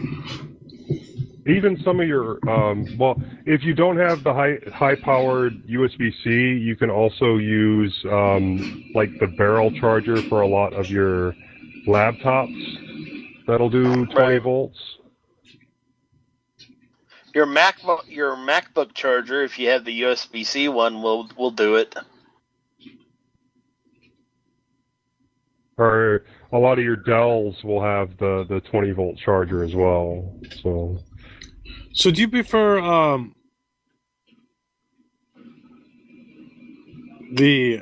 Even some of your, well, if you don't have the high-powered USB-C, you can also use like the barrel charger for a lot of your laptops. That'll do 20 volts. Your MacBook charger, if you have the USB-C one, will do it. Or a lot of your Dells will have the 20 volt charger as well. So do you prefer the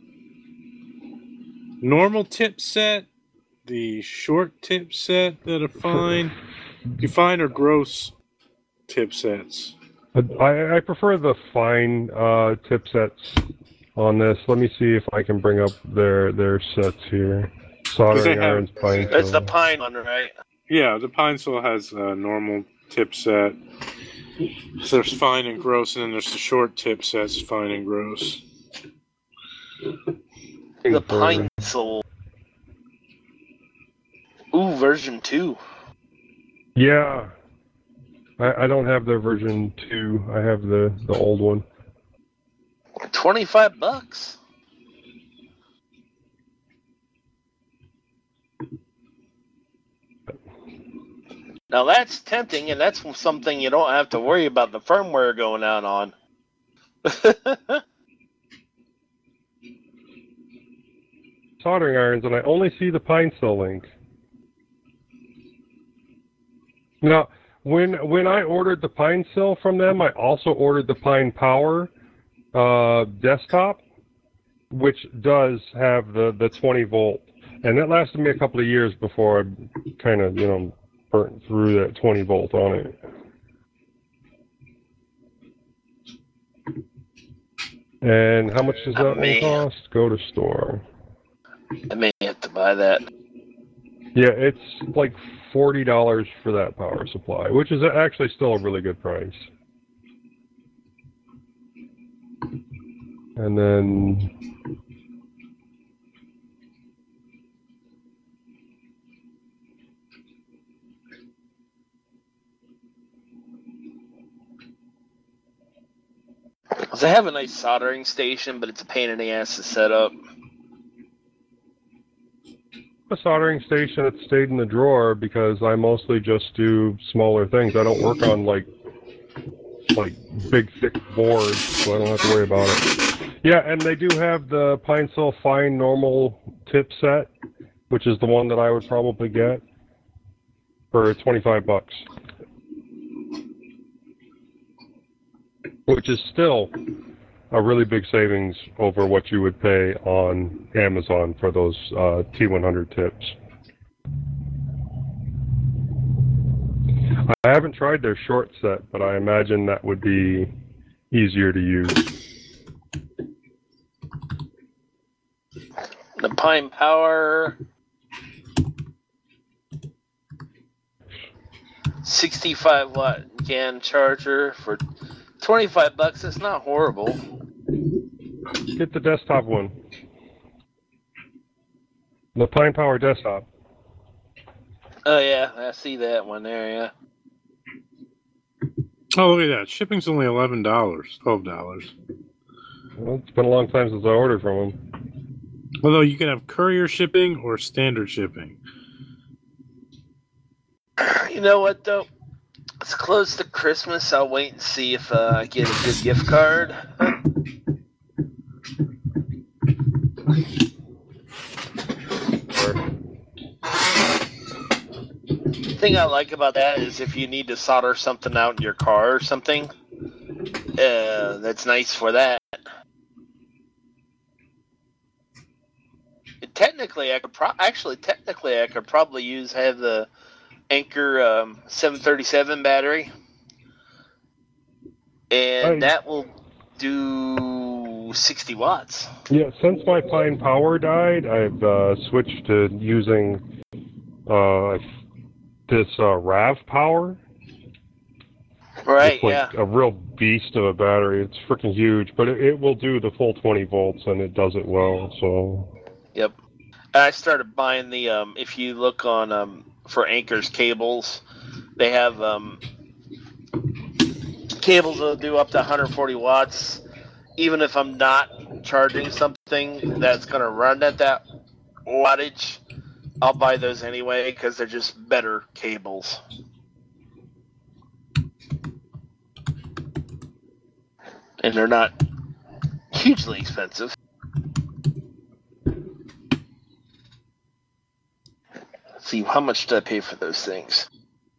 normal tip set, the short tip set that are fine? You find or gross tip sets? I prefer the fine tip sets on this. Let me see if I can bring up their sets here. Soldering irons, Pine. It's the Pine one, right? Yeah, the Pine Sol has a normal tip set. So there's fine and gross, and then there's the short tip sets, fine and gross. The Pine Sol. Ooh, version 2. Yeah. I don't have the version 2. I have the old one. $25. Now that's tempting, and that's something you don't have to worry about the firmware going out on. Soldering irons, and I only see the Pine Sol link. Now, when I ordered the Pine Sol from them, I also ordered the Pine Power desktop, which does have the 20 volt, and that lasted me a couple of years before I kind of, burnt through that 20 volt on it. And how much does that one cost? Go to store. I may have to buy that. Yeah, it's like $40 for that power supply, which is actually still a really good price. And then I have a nice soldering station, but it's a pain in the ass to set up. A soldering station that stayed in the drawer because I mostly just do smaller things. I don't work on like big thick boards, so I don't have to worry about it. Yeah, and they do have the Pine Sol Fine normal tip set, which is the one that I would probably get for $25. Which is still a really big savings over what you would pay on Amazon for those T100 tips. I haven't tried their short set, but I imagine that would be easier to use. The Pine Power 65-watt GAN charger for $25. That's not horrible. Get the desktop one. The Pine Power desktop. Oh yeah, I see that one there. Yeah. Oh, look at that! Shipping's only $11, $12. Well, it's been a long time since I ordered from them. Although you can have courier shipping or standard shipping. You know what though? It's close to Christmas. I'll wait and see if I get a good gift card. The thing I like about that is if you need to solder something out in your car or something, that's nice for that. Technically, I could probably have the Anker 737 battery, and that will do 60 watts. Yeah, since my Pine Power died, I've switched to using this RAV Power. Right, it's like yeah. a real beast of a battery. It's freaking huge, but it will do the full 20 volts, and it does it well. So. Yep. I started buying the if you look on for Anker's cables, they have cables that'll do up to 140 watts. Even if I'm not charging something that's going to run at that wattage, I'll buy those anyway because they're just better cables. And they're not hugely expensive. Let's see, how much did I pay for those things?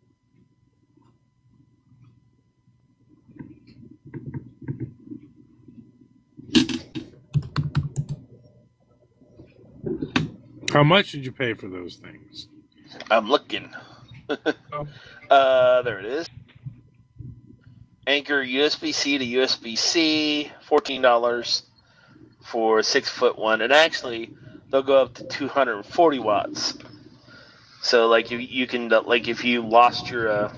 How much did you pay for those things? I'm looking. There it is. Anker USB-C to USB-C, $14 for a 6-foot one, and actually they'll go up to 240 watts. So, like, you can, like, if you lost your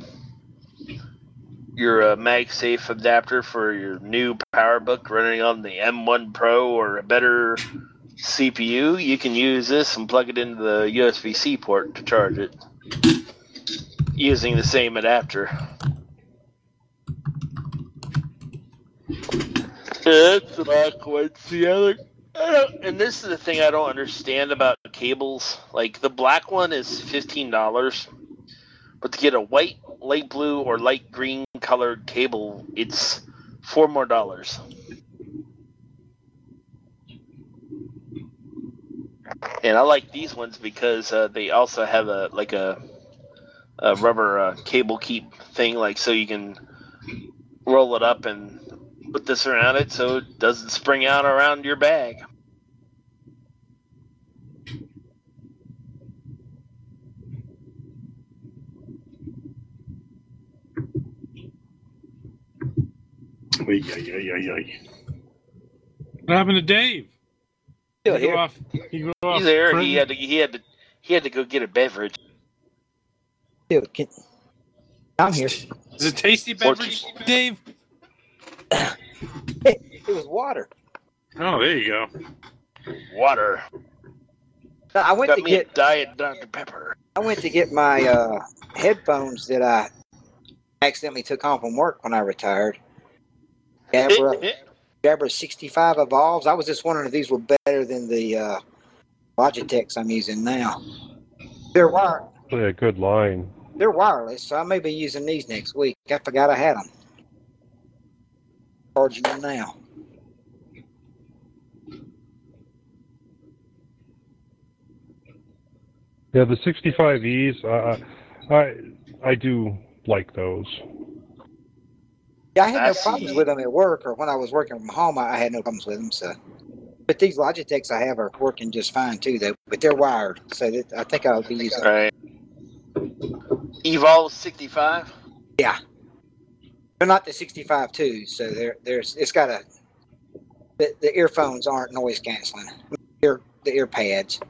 MagSafe adapter for your new PowerBook running on the M1 Pro or a better CPU, you can use this and plug it into the USB-C port to charge it using the same adapter. That's not quite the other. And this is the thing I don't understand about cables. Like, the black one is $15, but to get a white, light blue, or light green colored cable, it's $4 more. And I like these ones because they also have a rubber cable keep thing, like, so you can roll it up and put this around it so it doesn't spring out around your bag. What happened to Dave? Still here. He's there. He had to go get a beverage. Dude, I'm here. Is it tasty beverage, Dave? It was water. Oh, there you go. Water. I went to get Diet Dr. Pepper. I went to get my headphones that I accidentally took home from work when I retired. Jabra 65 Evolves. I was just wondering if these were better than the Logitechs I'm using now. They're wireless. Really a good line. They're wireless, so I may be using these next week. I forgot I had them. Charging them now. Yeah, the 65Es, I do like those. Yeah, I had no problems with them at work, or when I was working from home, I had no problems with them. So, but these Logitechs I have are working just fine too, though. But they're wired, so I think I'll be using. Right. Evolve 65. Yeah. They're not the 65 twos, so it's got the earphones aren't noise canceling. The ear pads.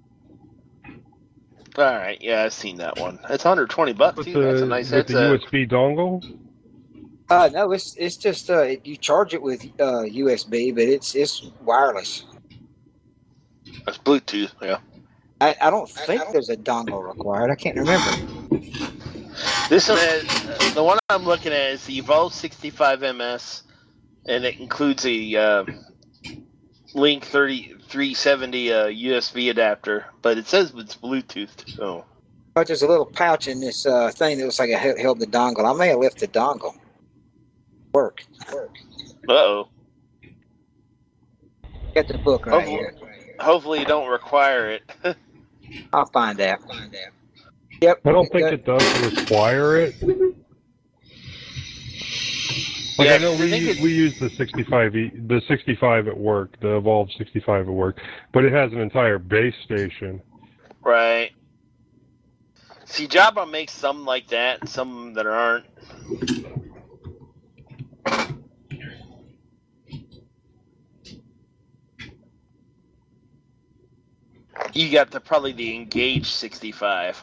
All right, yeah, I've seen that one. It's $120 With too. That's a nice with the headset. USB dongle. No, it's just you charge it with USB, but it's wireless. It's Bluetooth, yeah. I don't think there's a dongle required. I can't remember. This one has, the one I'm looking at is the Evolve 65 MS, and it includes a Link 370 USB adapter, but it says it's Bluetooth. So. But there's a little pouch in this thing that looks like it held the dongle. I may have left the dongle. Work. Uh-oh. Got the book right here. Hopefully you don't require it. I'll find out. Yep. I don't think it does require it. Like, Yeah, I know we use the 65 at work, the Evolve 65 at work, but it has an entire base station. Right. See, Jabra makes some like that and some that aren't. You got probably the Engage 65,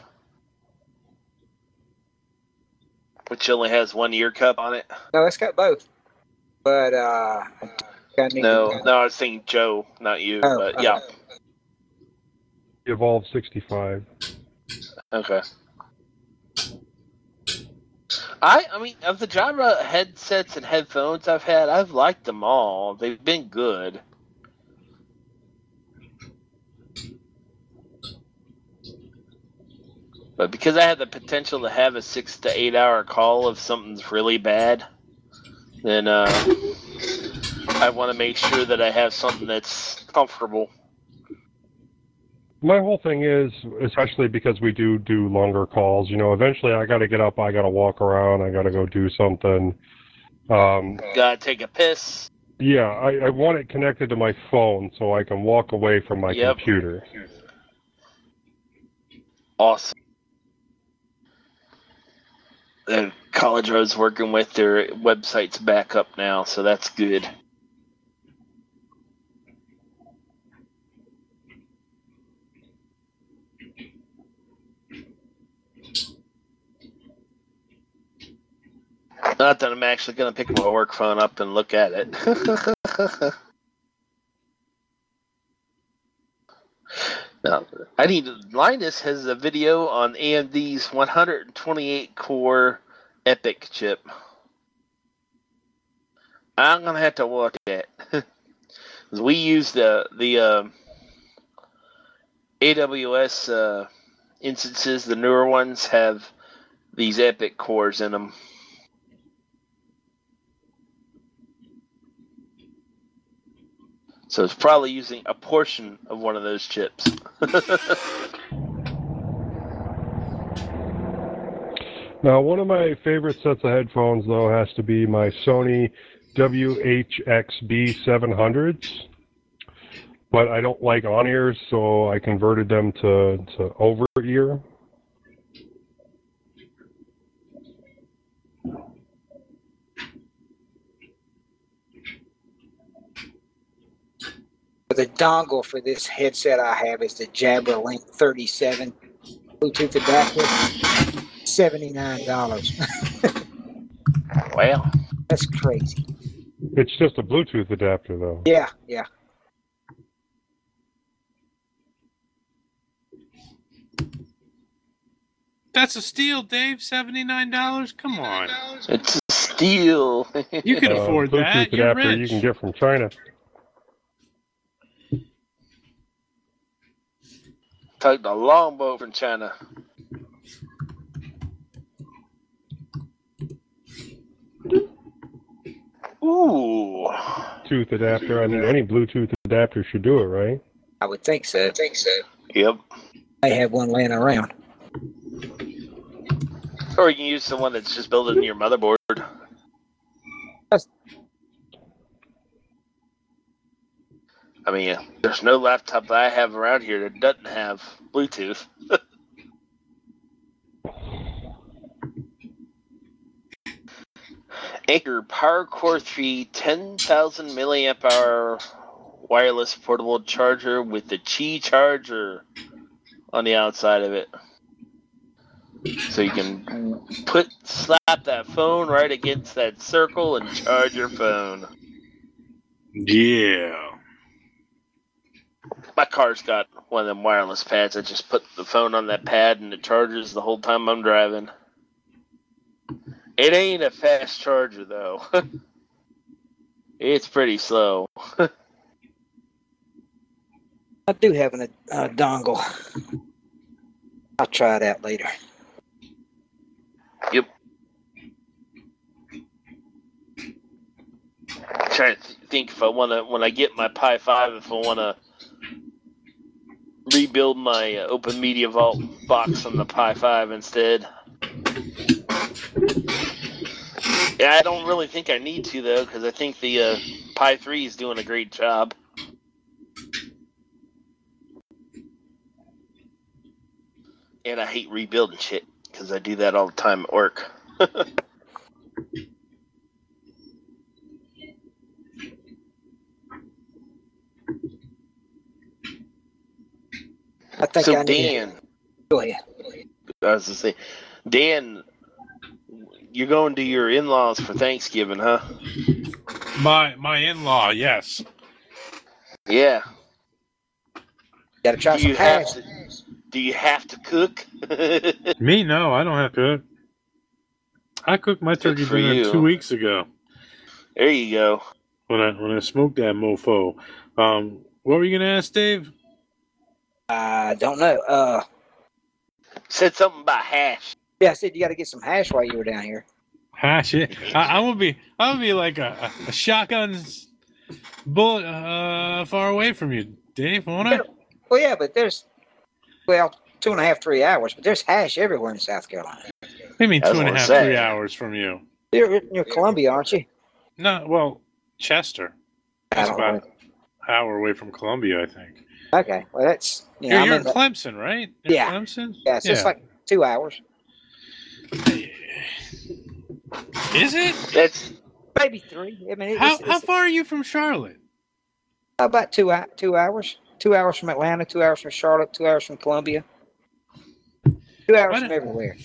which only has one ear cup on it. No, it's got both. But No, I was thinking Joe, not you. But yeah. Evolve 65. Okay. I mean, of the Jabra headsets and headphones I've had, I've liked them all. They've been good. But because I had the potential to have a 6 to 8 hour call if something's really bad, then I want to make sure that I have something that's comfortable. My whole thing is, especially because we do longer calls, eventually I got to get up, I got to walk around, I got to go do something. Gotta take a piss. Yeah, I want it connected to my phone so I can walk away from my computer. Awesome. The college I was working with, their website's back up now, so that's good. Not that I'm actually going to pick my work phone up and look at it. No, Linus has a video on AMD's 128-core EPYC chip. I'm going to have to watch it. We use the AWS instances, the newer ones have these EPYC cores in them. So it's probably using a portion of one of those chips. Now, one of my favorite sets of headphones, though, has to be my Sony WHXB 700s. But I don't like on-ears, so I converted them to over-ear. The dongle for this headset I have is the Jabra Link 37 Bluetooth adapter. $79. Wow. That's crazy. It's just a Bluetooth adapter, though. Yeah. That's a steal, Dave. $79? Come on. It's a steal. You can afford Bluetooth that. You're adapter rich. you can get from China. Took the longbow from China. Ooh. Bluetooth adapter. I mean, any Bluetooth adapter should do it, right? I would think so. Yep. I have one laying around. Or you can use the one that's just built into your motherboard. I mean, there's no laptop that I have around here that doesn't have Bluetooth. Anchor Power Core 3 10,000 milliamp hour wireless portable charger with the Qi charger on the outside of it. So you can slap that phone right against that circle and charge your phone. Yeah. My car's got one of them wireless pads. I just put the phone on that pad and it charges the whole time I'm driving. It ain't a fast charger, though. It's pretty slow. I do have a dongle. I'll try it out later. Yep. I'm trying to think if I want to, when I get my Pi 5, if I want to rebuild my Open Media Vault box on the Pi 5 instead. Yeah, I don't really think I need to, though, because I think the Pi 3 is doing a great job. And I hate rebuilding shit, because I do that all the time at work. I think so, I need Dan. Go ahead. I was going to say, Dan, you're going to your in-laws for Thanksgiving, huh? My in-law, yes. Yeah. Gotta try some hash. Do you have to cook? Me, no, I don't have to. I cooked my turkey for dinner you. 2 weeks ago. There you go. When I smoked that mofo. What were you gonna ask, Dave? I don't know. Said something about hash. Yeah, I said you got to get some hash while you were down here. Hash it. I would be like a shotgun bullet far away from you, Dave, won't I? Well, yeah, but there's 2.5, 3 hours, but there's hash everywhere in South Carolina. What do you mean 2.5, 3 hours from you? You're Columbia, aren't you? No, well, Chester. That's about an hour away from Columbia, I think. Okay, well that's you're in Clemson, right? You're yeah, Clemson. Yeah, so it's like 2 hours. Is it? That's maybe 3. I mean, how far are you from Charlotte? About 2 hours. 2 hours from Atlanta, 2 hours from Charlotte, 2 hours from Columbia. 2 hours from everywhere.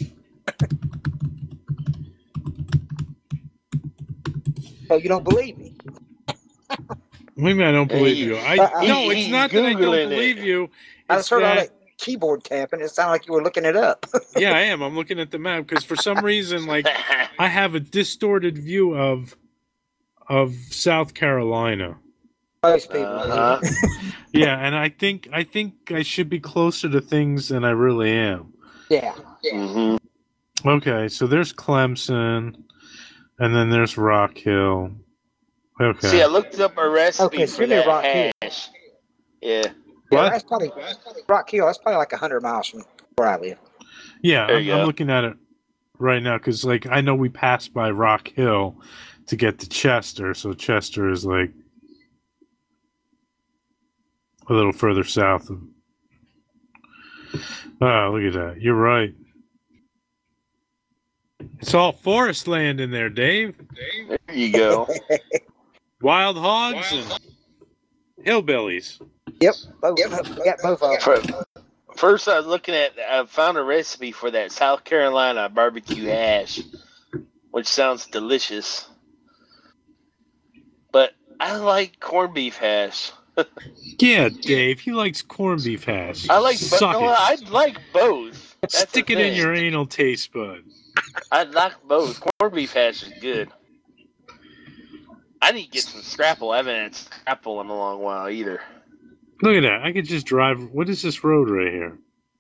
Oh, you don't believe me? Maybe I don't believe you. No, it's not that I don't believe you. I just heard all that keyboard tapping. It sounded like you were looking it up. Yeah, I am. I'm looking at the map because for some reason, like, I have a distorted view of South Carolina. Most people. Yeah, and I think I should be closer to things than I really am. Yeah. Mm-hmm. Okay, so there's Clemson, and then there's Rock Hill. Okay. See, I looked up a recipe for that Rock hash. Hill. Yeah. Yeah, that's probably Rock Hill. That's probably like 100 miles from where I live. Yeah, I'm looking at it right now because, like, I know we passed by Rock Hill to get to Chester, so Chester is like a little further south. Oh, look at that! You're right. It's all forest land in there, Dave. There you go. Wild hogs and hillbillies. Yep. We got both of them. First, I was looking at, I found a recipe for that South Carolina barbecue hash, which sounds delicious. But I like corned beef hash. Yeah, Dave, he likes corned beef hash. I like Suck it. I like both. Stick it in your anal taste bud. I like both. Corned beef hash is good. I need to get some scrapple. I haven't had scrapple in a long while either. Look at that. I could just drive. What is this road right here?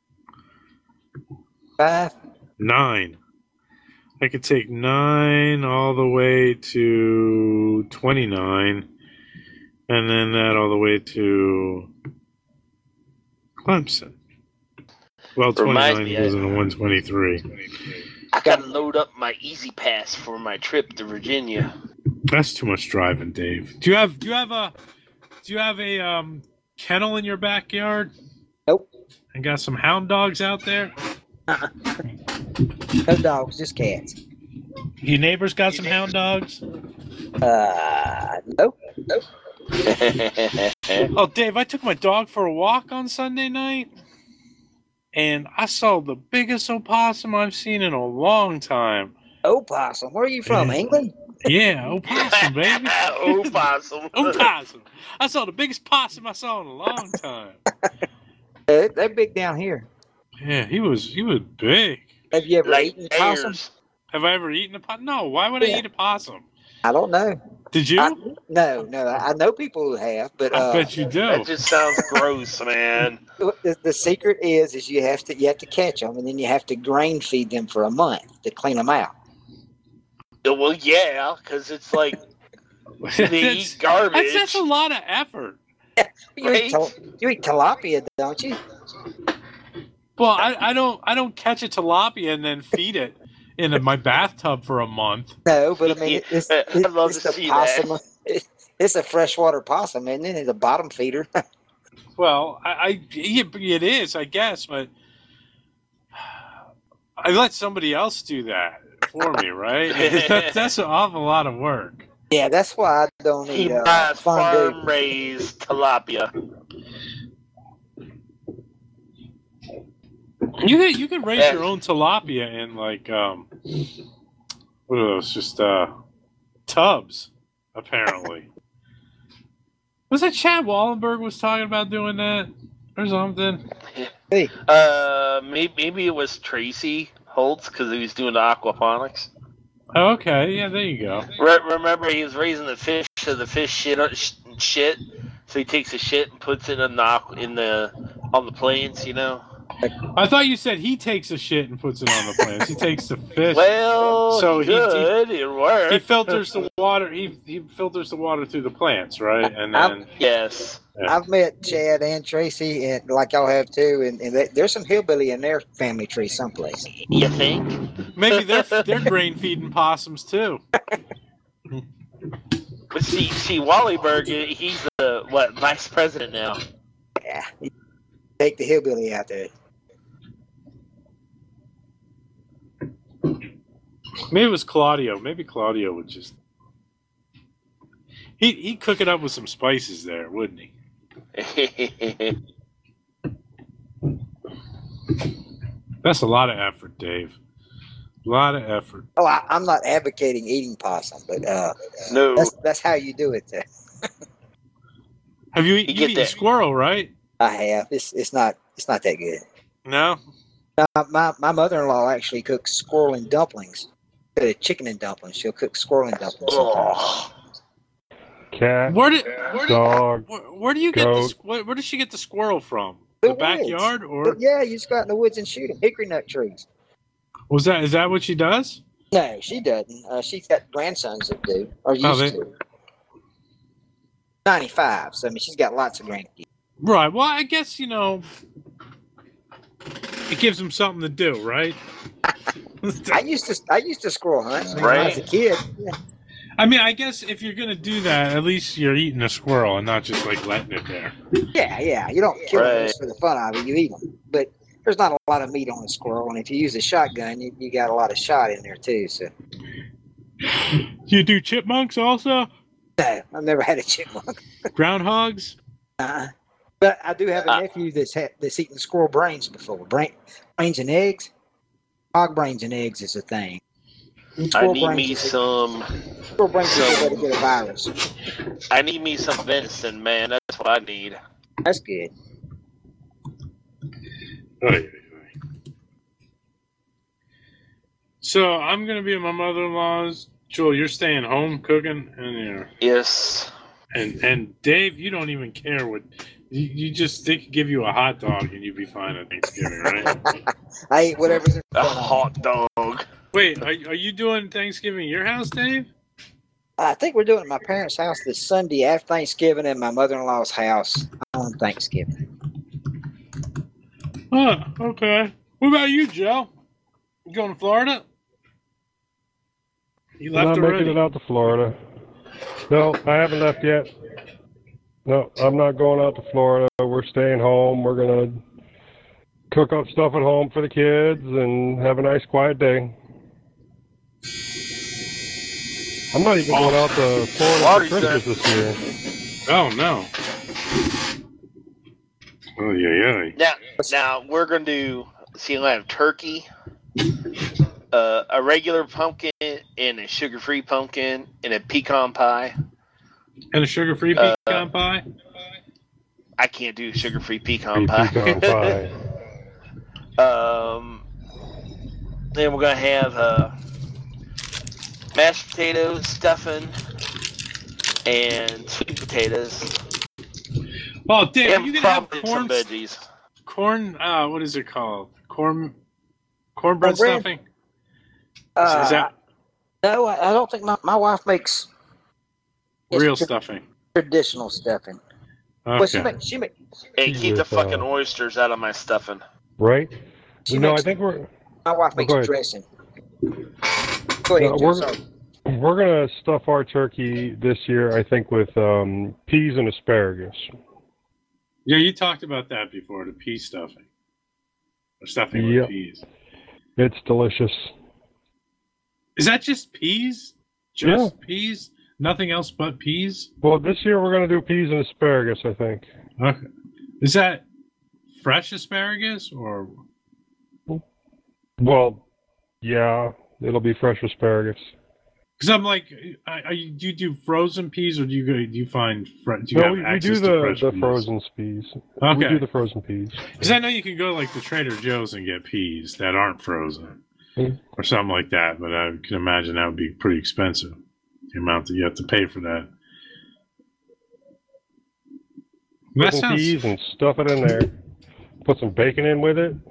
5. 9. I could take 9 all the way to 29, and then that all the way to Clemson. Well, 29 goes into 123. I gotta load up my Easy Pass for my trip to Virginia. That's too much driving, Dave. Do you have a kennel in your backyard? Nope. And got some hound dogs out there? No dogs, just cats. Your neighbors got some hound dogs? Nope. Oh, Dave, I took my dog for a walk on Sunday night, and I saw the biggest opossum I've seen in a long time. Opossum. Where are you from? England? Yeah, opossum, baby. Opossum. Opossum. I saw the biggest possum I saw in a long time. They're big down here. Yeah, he was big. Have you ever Like eaten a possum? bears. Have I ever eaten a possum? No, why would I eat a possum? I don't know. Did you? No. I know people who have, but I bet you do. That just sounds gross, man. the secret is you have to catch them, and then you have to grain feed them for a month to clean them out. Well, yeah, because it's like they eat garbage. That's a lot of effort. You eat tilapia, don't you? Well, I don't catch a tilapia and then feed it in my bathtub for a month. No, but I mean, I'd love to see possum. It's a freshwater possum, and then it's a bottom feeder. Well, it is, I guess, but I let somebody else do that for me, right? That's an awful lot of work. Yeah, that's why I don't He eat buys fondue. farm-raised tilapia. You can raise your own tilapia in like what are those? Just tubs, apparently. Was it Chad Wallenberg was talking about doing that or something? Hey. Maybe it was Tracy Holtz because he was doing the aquaponics. Oh, okay, yeah, there you go. Remember, he was raising the fish, so the fish shit. So he takes the shit and puts it on the planes, you know. I thought you said he takes a shit and puts it on the plants. He takes the fish. Well, so it works. He filters the water. He filters the water through the plants, right? And then yes, yeah. I've met Chad and Tracy, and like y'all have too, and there's some hillbilly in their family tree someplace. You think? Maybe they're grain feeding possums too. But see, Wallenberg, he's the vice president now. Yeah, take the hillbilly out there. Maybe it was Claudio. Maybe Claudio would just he'd cook it up with some spices there, wouldn't he? That's a lot of effort, Dave. A lot of effort. Oh, I'm not advocating eating possum, but no, that's how you do it. There. Have you eaten squirrel? Right? I have. It's not that good. No. My mother-in-law actually cooks squirrel and dumplings. Instead of chicken and dumplings, she'll cook squirrel and dumplings. Oh. Cat, dog. Where do you goat. get where does she get the squirrel from? The backyard, or yeah, you just go out in the woods and shoot them. Hickory nut trees. Is that what she does? No, she doesn't. She's got grandsons that do, or used to. 95, so I mean, she's got lots of grandkids. Right. Well, I guess it gives them something to do, right? I used to squirrel hunt when I was a kid. Yeah. I mean, I guess if you're gonna do that, at least you're eating a squirrel and not just like letting it there. Yeah. You don't kill them just for the fun of it. You eat them, but there's not a lot of meat on a squirrel, and if you use a shotgun, you got a lot of shot in there too. So. You do chipmunks also? No, I've never had a chipmunk. Groundhogs? But I do have a nephew that's eaten squirrel brains before. Brains and eggs. Hog brains and eggs is a thing. I need me some. Squirrel brains is a way to get a virus. I need me some venison, man. That's what I need. That's good. So I'm gonna be at my mother-in-law's. Joel, you're staying home cooking, and yes. And Dave, you don't even care what you just they could give you a hot dog and you'd be fine at Thanksgiving, right? I eat whatever's in a hot dog. Wait, are you doing Thanksgiving at your house, Dave? I think we're doing it at my parents' house this Sunday after Thanksgiving, and my mother-in-law's house on Thanksgiving. Huh, okay. What about you, Joe? You going to Florida? You left I'm already? making it out to Florida. No, I haven't left yet. No, I'm not going out to Florida. We're staying home. We're going to cook up stuff at home for the kids and have a nice quiet day. I'm not even going out to Florida for Christmas this year. Oh no. Oh yeah. Now we're gonna do. See, I have turkey, a regular pumpkin, and a sugar-free pumpkin, and a pecan pie. And a sugar-free pecan pie. I can't do sugar-free pecan pie. Pecan pie. Then we're gonna have mashed potatoes, stuffing, and sweet potatoes. Well, Dave, and you can have probably corn some veggies. Corn. What is it called? Cornbread Cornbread? stuffing. Is that No, I don't think my wife makes real stuffing? Traditional stuffing. Okay. Well, she make. Hey, keep the fucking oysters out of my stuffing. Right? I think we're. My wife makes dressing. Go ahead, Joe, sorry. We're going to stuff our turkey this year, I think, with peas and asparagus. Yeah, you talked about that before, the pea stuffing. Or stuffing with peas. It's delicious. Is that just peas? Just peas? Nothing else but peas? Well, this year we're going to do peas and asparagus, I think. Okay. Is that fresh asparagus or? Well, yeah, it'll be fresh asparagus. Because I'm like, do you do frozen peas or do you find do you No, have we access do to fresh the peas? frozen peas. Okay. We do the frozen peas. Because I know you can go like to Trader Joe's and get peas that aren't frozen or something like that, but I can imagine that would be pretty expensive. The amount that you have to pay for that. Put some peas and stuff it in there. Put some bacon in with it.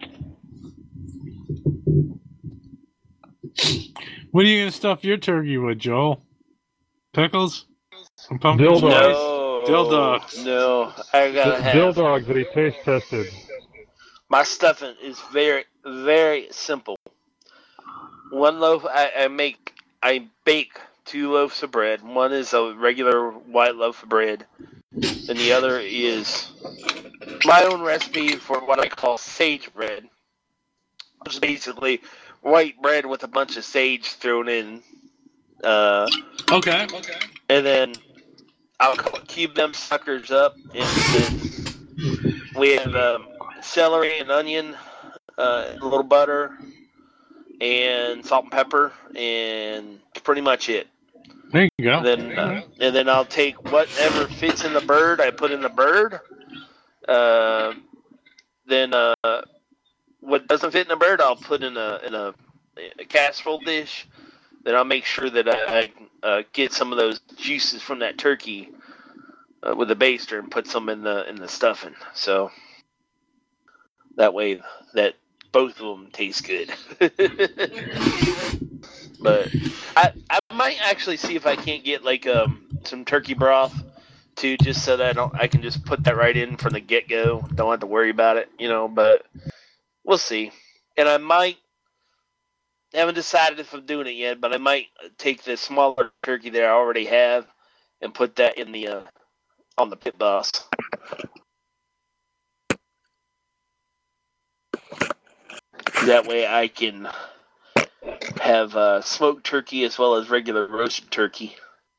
What are you going to stuff your turkey with, Joel? Pickles? Some pumpkin Dill spice? dogs. Dill dogs. No, I gotta have. Dill dogs that he taste tested. My stuffing is very, very simple. One loaf, I bake 2 loaves of bread. One is a regular white loaf of bread, and the other is my own recipe for what I call sage bread, which is basically white bread with a bunch of sage thrown in. Okay. And then I'll cube them suckers up, and then we have celery and onion, a little butter, and salt and pepper, and pretty much it. There you go. And then I'll take whatever fits in the bird, I put in the bird. Then what doesn't fit in the bird, I'll put in a casserole dish. Then I'll make sure that I get some of those juices from that turkey with a baster and put some in the stuffing. So that way that both of them taste good. But I might actually see if I can't get like some turkey broth too, just so that I can just put that right in from the get go. Don't have to worry about it, But we'll see. And I haven't decided if I'm doing it yet, but I might take the smaller turkey that I already have and put that in the on the pit boss. That way I can have smoked turkey as well as regular roasted turkey.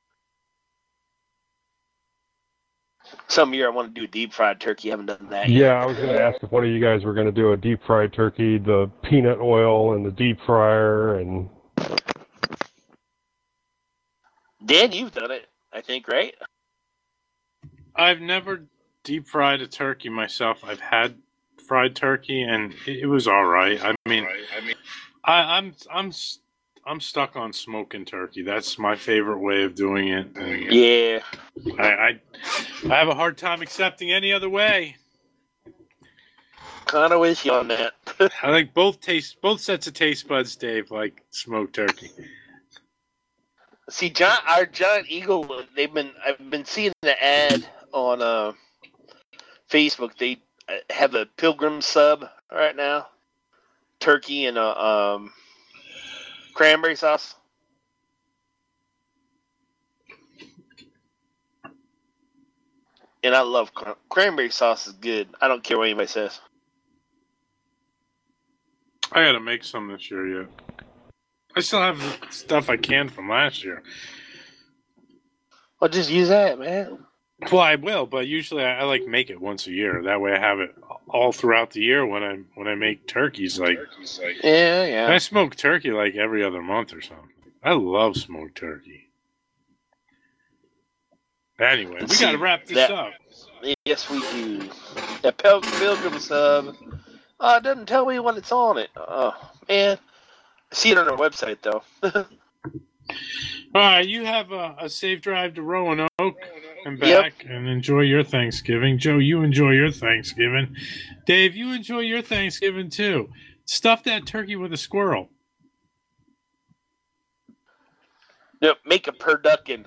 Some year I want to do a deep fried turkey. I haven't done that yet. Yeah, I was going to ask if one of you guys were going to do a deep fried turkey, the peanut oil and the deep fryer and. Dan, you've done it, I think, right? I've never deep fried a turkey myself. I've had fried turkey and it was all right. I mean, I'm stuck on smoking turkey. That's my favorite way of doing it. And yeah. I have a hard time accepting any other way. Kind of with you on that. I think both sets of taste buds, Dave, like smoked turkey. See, our Giant Eagle, I've been seeing the ad on Facebook. They have a Pilgrim sub right now. Turkey and cranberry sauce. And I love cranberry sauce is good. I don't care what anybody says. I gotta make some this year yet. I still have stuff I canned from last year. Well, just use that, man. Well, I will, but usually I like make it once a year. That way I have it all throughout the year when I make turkeys. Like, Yeah. I smoke turkey like every other month or something. I love smoked turkey. Anyway, we got to wrap this up. Yes, we do. That Pilgrim sub doesn't tell me when it's on it. Oh, man. I see it on our website, though. All right, you have a safe drive to Roanoke and back, and enjoy your Thanksgiving. Joe, you enjoy your Thanksgiving. Dave, you enjoy your Thanksgiving, too. Stuff that turkey with a squirrel. Yep, make a turducken.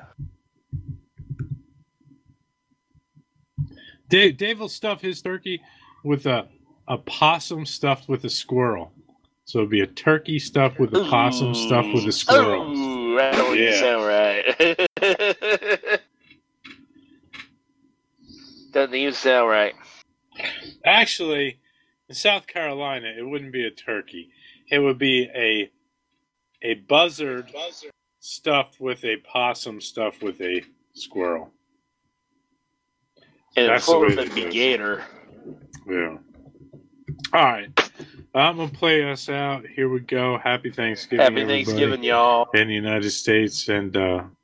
Dave will stuff his turkey with a possum stuffed with a squirrel. So it'll be a turkey stuffed with a possum stuffed with a squirrel. Ooh, that don't sound right. Doesn't even sound right. Actually, in South Carolina, it wouldn't be a turkey. It would be a buzzard stuffed with a possum stuffed with a squirrel. And that's full the of way a gator. Yeah. All right. I'm going to play us out. Here we go. Happy Thanksgiving, Happy Thanksgiving, y'all. In the United States. And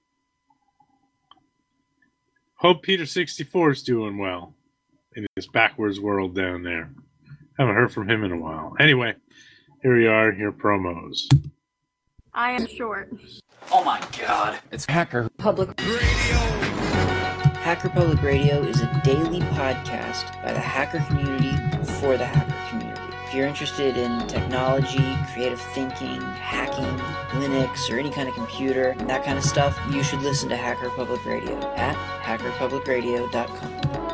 hope Peter 64 is doing well in his backwards world down there. Haven't heard from him in a while. Anyway, here we are. Here are promos. I am short. Oh my god. It's Hacker Public Radio. Hacker Public Radio is a daily podcast by the hacker community for the hacker community. If you're interested in technology, creative thinking, hacking, Linux, or any kind of computer, and that kind of stuff, you should listen to Hacker Public Radio at hackerpublicradio.com.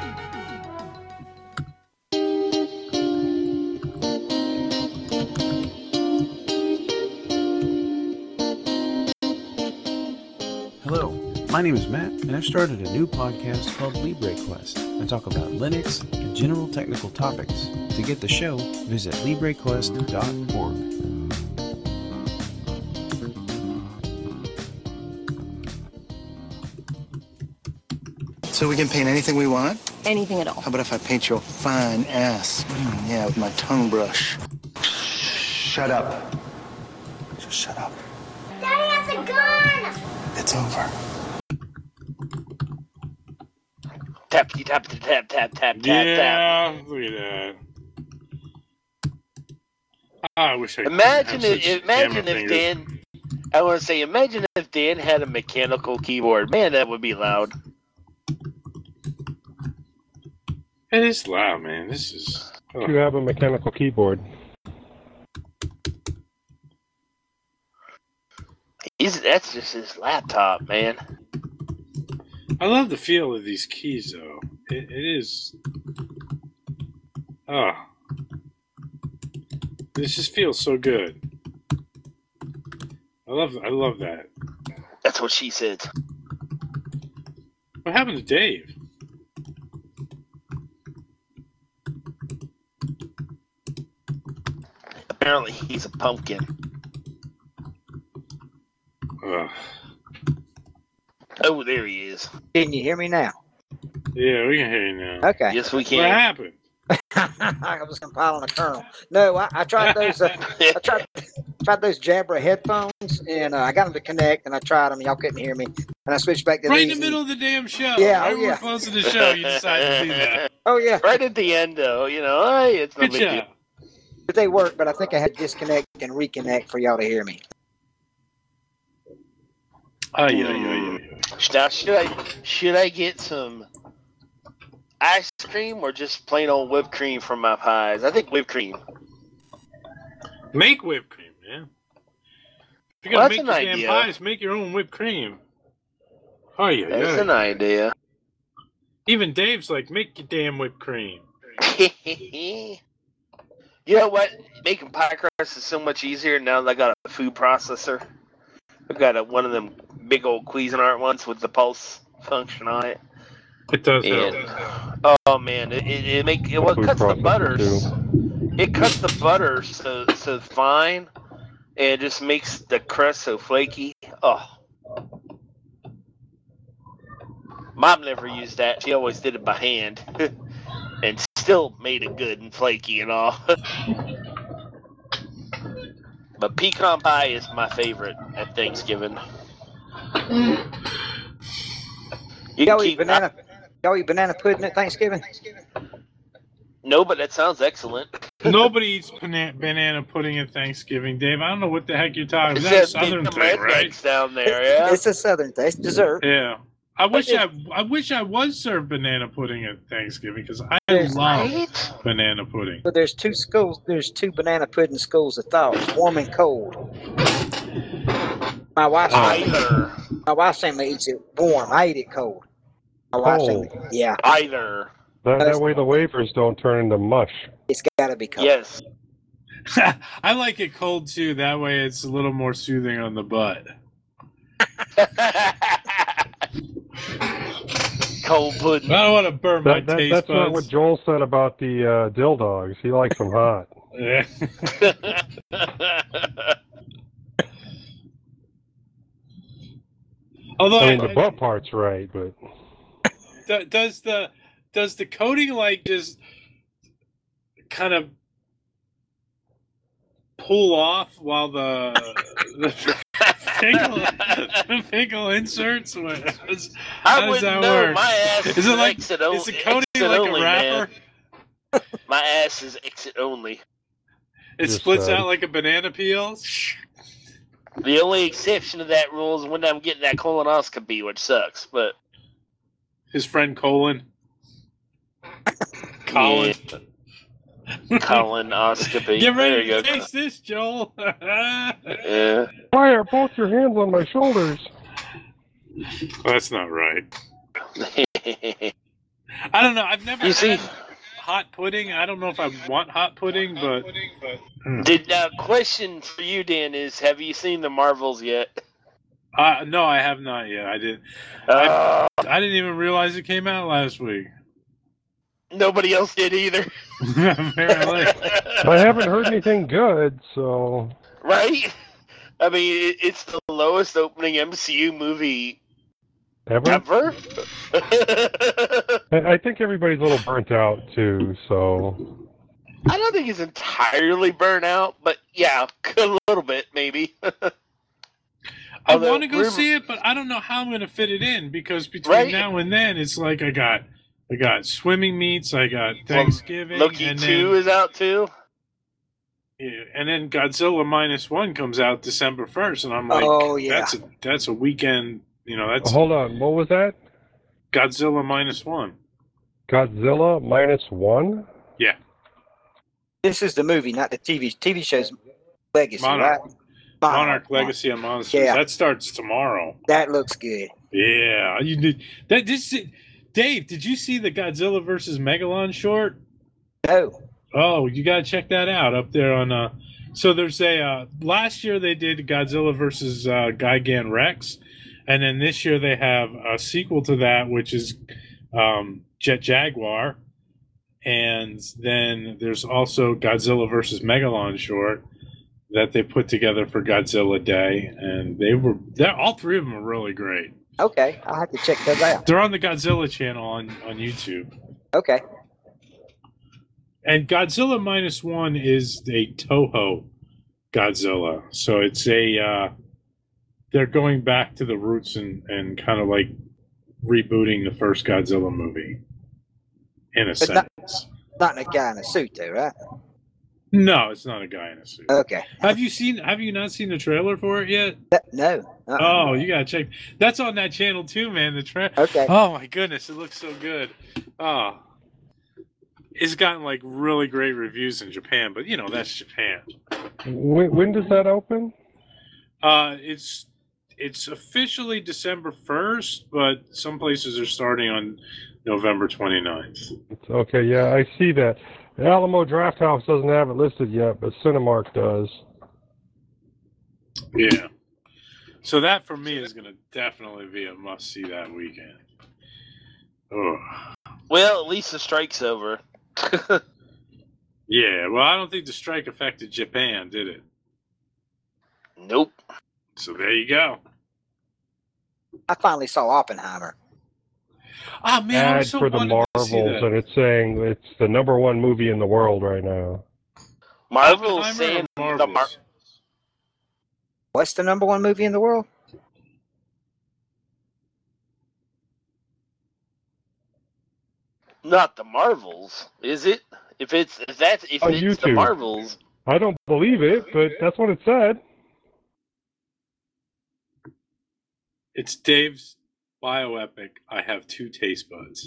Hello, my name is Matt, and I've started a new podcast called LibreQuest. I talk about Linux and general technical topics. To get the show, visit LibreQuest.org. So we can paint anything we want? Anything at all. How about if I paint your fine ass? Yeah, with my tongue brush. Shut up. Just shut up. Daddy has a gun! It's over. Tap, tap, tap, tap, tap, Yeah, tap. look at that. I wish I could Imagine have such if camera Dan. fingers. I want to say, imagine if Dan had a mechanical keyboard. Man, that would be loud. It is loud, man. This is. If you have a mechanical keyboard. That's just his laptop, man. I love the feel of these keys, though. It is. Oh. This just feels so good. I love that. That's what she said. What happened to Dave? Apparently, he's a pumpkin. Ugh. Oh, there he is. Can you hear me now? Yeah, we can hear you now. Okay. Yes, we can. What happened? I was compiling a kernel. No, I tried those. I tried those Jabra headphones, and I got them to connect, and I tried them. Y'all couldn't hear me, and I switched back to Right in these the middle of the damn show. Yeah, right oh, when we're yeah. close to the show, you decided to do that. Oh yeah. Right at the end, though, hey, it's no Good big job. deal. But they work, but I think I had to disconnect and reconnect for y'all to hear me. Now, should I get some ice cream or just plain old whipped cream from my pies? I think whipped cream. Make whipped cream, man. If you're Well, gonna that's make an your idea. damn pies, make your own whipped cream. Oh yeah, That's an idea. Even Dave's like, make your damn whipped cream. You know what? Making pie crust is so much easier now that I got a food processor. I've got one of them big old Cuisinart ones with the pulse function on it. It does And, help. oh man, it cuts the butters. It cuts the butter so fine, and it just makes the crust so flaky. Oh, Mom never used that. She always did it by hand. And still made it good and flaky and all. But pecan pie is my favorite at Thanksgiving. Y'all eat banana pudding at Thanksgiving? No, but that sounds excellent. Nobody eats banana pudding at Thanksgiving, Dave. I don't know what the heck you're talking about. That's a Southern thing, right? Down there, yeah. It's a Southern thing. It's dessert. Yeah. I wish I was served banana pudding at Thanksgiving because I love banana pudding. But there's two schools. There's two banana pudding schools of thought: warm and cold. My wife's family eats it warm. I eat it cold. My wife's family, yeah. Either. That way the wafers don't turn into mush. It's got to be cold. Yes. I like it cold too. That way it's a little more soothing on the butt. Cold pudding. I don't want to burn my taste That's buds. not what Joel said about the dill dogs. He likes them hot. Yeah. Although I mean, the butt part's right, but does the coating like just kind of pull off while the pickle inserts? How does that work? My ass is like exit only. Is the coating like only, a wrapper? Man. My ass is exit only. It splits out like a banana peel. The only exception to that rule is when I'm getting that colonoscopy, which sucks. But his friend Colin. Colin. Yeah. Colonoscopy. Get ready there you to taste this, Joel. Yeah. Why are both your hands on my shoulders? That's not right. I don't know. I've never had hot pudding. I don't know if I want hot pudding, but... Question for you, Dan, is have you seen the Marvels yet? No, I have not yet. I didn't. I didn't even realize it came out last week. Nobody else did either. Apparently. I haven't heard anything good, so... Right? I mean, it's the lowest opening MCU movie ever? I think everybody's a little burnt out, too, so... I don't think it's entirely burnt out, but yeah, a little bit, maybe. I want to go see it, but I don't know how I'm going to fit it in, because between now and then, it's like I got swimming meets, I got Thanksgiving. Loki and 2 is out, too. Yeah, and then Godzilla -1 comes out December 1st, and I'm like, oh, yeah. that's a weekend, that's... Hold on, what was that? Godzilla -1. Godzilla -1? Yeah. This is the movie, not the TV. TV show's Legacy, right? Monarch Legacy of Monsters. Yeah. That starts tomorrow. That looks good. Yeah, you did. Dave, did you see the Godzilla versus Megalon short? No. Oh, you gotta check that out up there on. So there's a last year they did Godzilla versus Gigan Rex, and then this year they have a sequel to that, which is Jet Jaguar. And then there's also Godzilla versus Megalon short that they put together for Godzilla Day, and all three of them are really great. Okay, I'll have to check those out. They're on the Godzilla channel on YouTube. Okay. And Godzilla -1 is a Toho Godzilla, so it's they're going back to the roots and kind of like rebooting the first Godzilla movie. In a sense. Not a guy in a suit, though, right? No, it's not a guy in a suit. Okay. Have you not seen the trailer for it yet? No. Oh, you gotta check. That's on that channel too, man. The trailer. Okay. Oh my goodness, it looks so good. Oh, it's gotten like really great reviews in Japan, but that's Japan. When does that open? It's officially December 1st, but some places are starting on November 29th. Okay, yeah, I see that. Alamo Drafthouse doesn't have it listed yet, but Cinemark does. Yeah. So that for me is going to definitely be a must-see that weekend. Oh. Well, at least the strike's over. Yeah, well, I don't think the strike affected Japan, did it? Nope. So there you go. I finally saw Oppenheimer. Oh man, I ad was so for the wanted to see Marvels, that. and it's saying it's the #1 movie in the world right now. Marvel's Oppenheimer saying or the Marvels? What's the #1 movie in the world? not the Marvels, is it? If it's On the YouTube. Marvels, I don't believe it, but that's what it said. It's Dave's bioepic. I have 2 taste buds.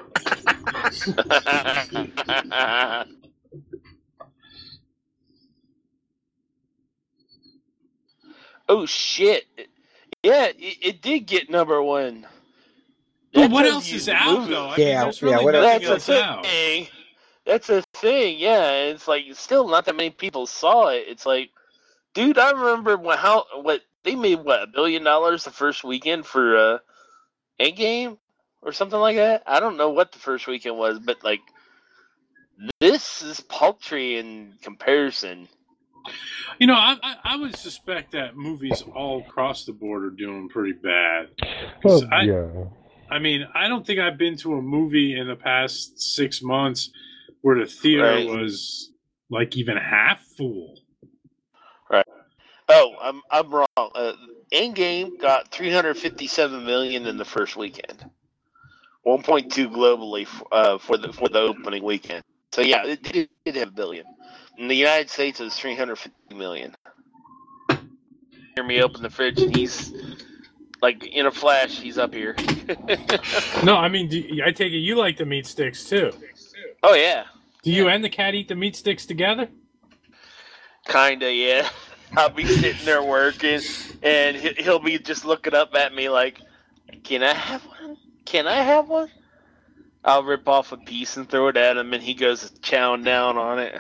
oh shit! Yeah, it did get #1. But That what tells else you is the out movie- though? I mean, Yeah, there's yeah, really what else- nothing That's else a out. thing. That's a thing. Yeah, it's like still not that many people saw it. It's like, dude, I remember what they made $1 billion the first weekend for Endgame or something like that. I don't know what the first weekend was, but like this is paltry in comparison. You know, I would suspect that movies all across the board are doing pretty bad. Well, I mean, I don't think I've been to a movie in the past 6 months where the theater Right. was like even half full. Right. Oh, I'm wrong. Endgame got $357 million in the first weekend, 1.2 globally for the opening weekend. So yeah, it did have $1 billion. In the United States, it was $350 million. Hear me open the fridge, and he's like in a flash. He's up here. No, I mean, I take it you like the meat sticks too. Oh yeah, Do you and the cat eat the meat sticks together? kinda. Yeah, I'll be sitting there working, and he'll be just looking up at me like, "Can I have one? Can I have one?" I'll rip off a piece and throw it at him, and he goes chowing down on it.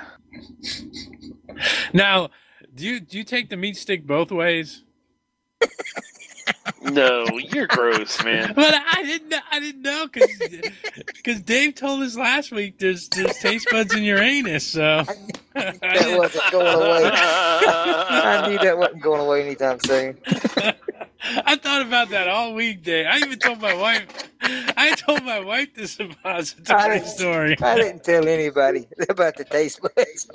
Now, do you take the meat stick both ways? No, you're gross, man. But I didn't know because Dave told us last week there's taste buds in your anus. So That wasn't going away. I knew that wasn't going away anytime soon. I thought about that all week, Dave. I even told my wife. I told my wife this suppository story. I didn't tell anybody about the taste buds.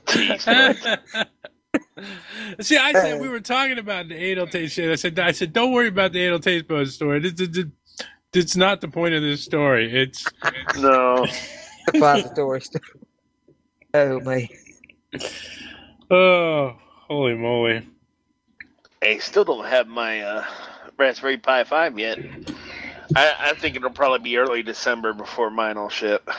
See, I said we were talking about the anal taste shit. I said, don't worry about the anal taste bud story. It's not the point of this story. It's no suppository story. Oh man. Oh, holy moly! Hey, still don't have my Raspberry Pi 5 yet. I think it'll probably be early December before mine will ship.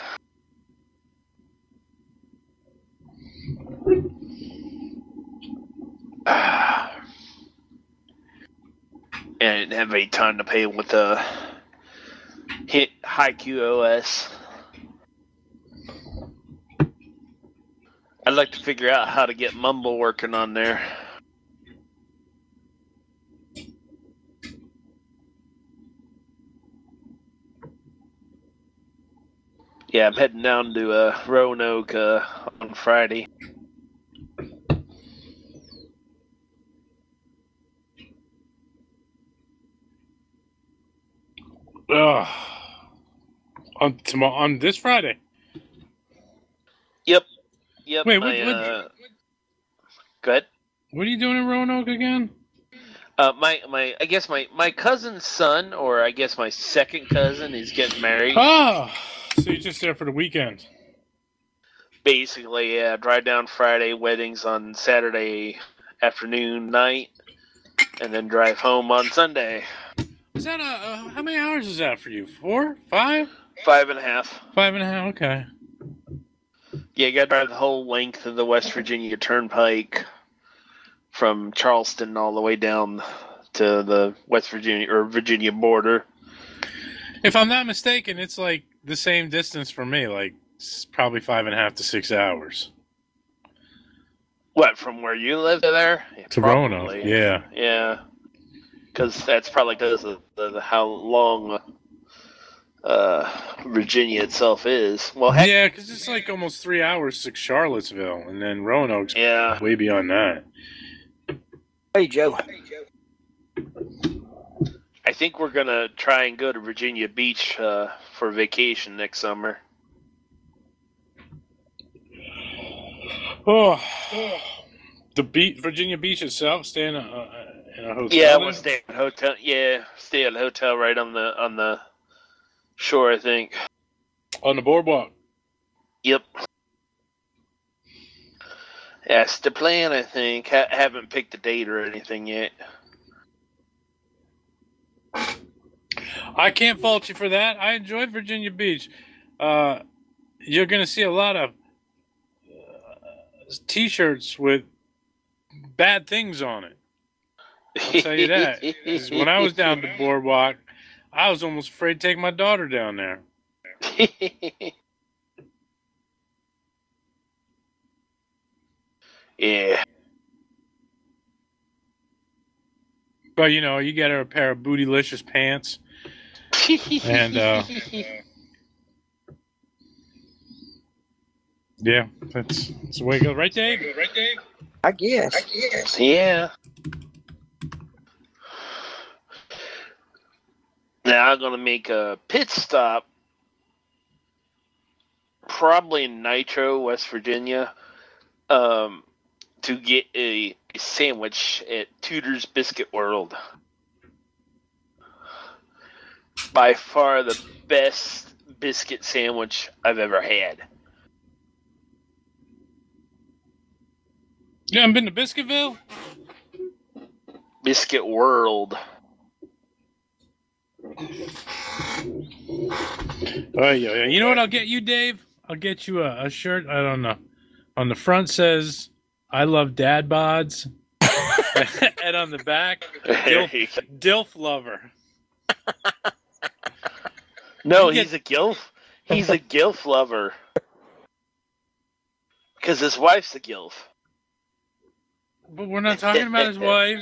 And I didn't have any time to pay with HiQ OS. I'd like to figure out how to get Mumble working on there. Yeah, I'm heading down to Roanoke on Friday. On this Friday. Yep. Wait, my, what? Go ahead. What are you doing in Roanoke again? I guess my cousin's son, or I guess my second cousin, is getting married. Oh, so you're just there for the weekend? Basically, yeah. Drive down Friday, weddings on Saturday afternoon, night, and then drive home on Sunday. Is that how many hours is that for you? 4, 5? 5.5. 5.5. Okay. Yeah, you got to drive the whole length of the West Virginia Turnpike from Charleston all the way down to the West Virginia or Virginia border. If I'm not mistaken, it's like the same distance for me, like it's probably 5.5 to 6 hours. What, from where you live to there? To Roanoke, yeah. Yeah. Because that's probably because of the how long Virginia itself is. Well, heck, yeah, because it's like almost 3 hours to Charlottesville, and then Roanoke's way beyond that. Hey, Joe. I think we're gonna try and go to Virginia Beach for vacation next summer. Oh, Virginia Beach itself, staying in a hotel. Yeah, we'll stay at a hotel. Yeah, stay at a hotel right on the shore, I think. On the boardwalk. Yep. That's the plan, I think. Haven't picked a date or anything yet. I can't fault you for that. I enjoyed Virginia Beach. You're going to see a lot of T-shirts with bad things on it. I'll tell you that. 'Cause when I was down the boardwalk, I was almost afraid to take my daughter down there. Yeah. But, you know, you get her a pair of bootylicious pants. And, yeah, that's the way it goes. Right, Dave? I guess. Yeah. Now I'm going to make a pit stop, probably in Nitro, West Virginia, to get a sandwich at Tudor's Biscuit World. By far the best biscuit sandwich I've ever had. You haven't been to Biscuitville? Biscuit World. Oh, yeah. You know what I'll get you, Dave? I'll get you a shirt. I don't know. On the front says, I love dad bods. And on the back, Dilf lover. No, he's a gilf. He's a gilf lover. Because his wife's a gilf. But we're not talking about his wife.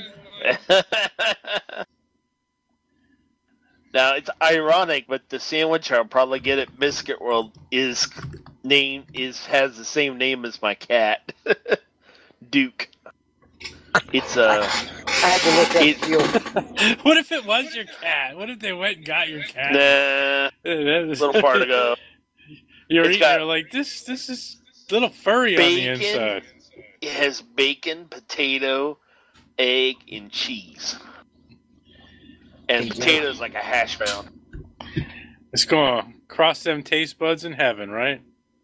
Now, it's ironic, but the sandwich I'll probably get at Biscuit World has the same name as my cat, Duke. It's I had to look up What if it was your cat? What if they went and got your cat? Nah, little part ago. You're like, this is a little furry bacon, on the inside. It has bacon, potato, egg, and cheese. And potatoes like a hash brown. It's going to cross them taste buds in heaven, right?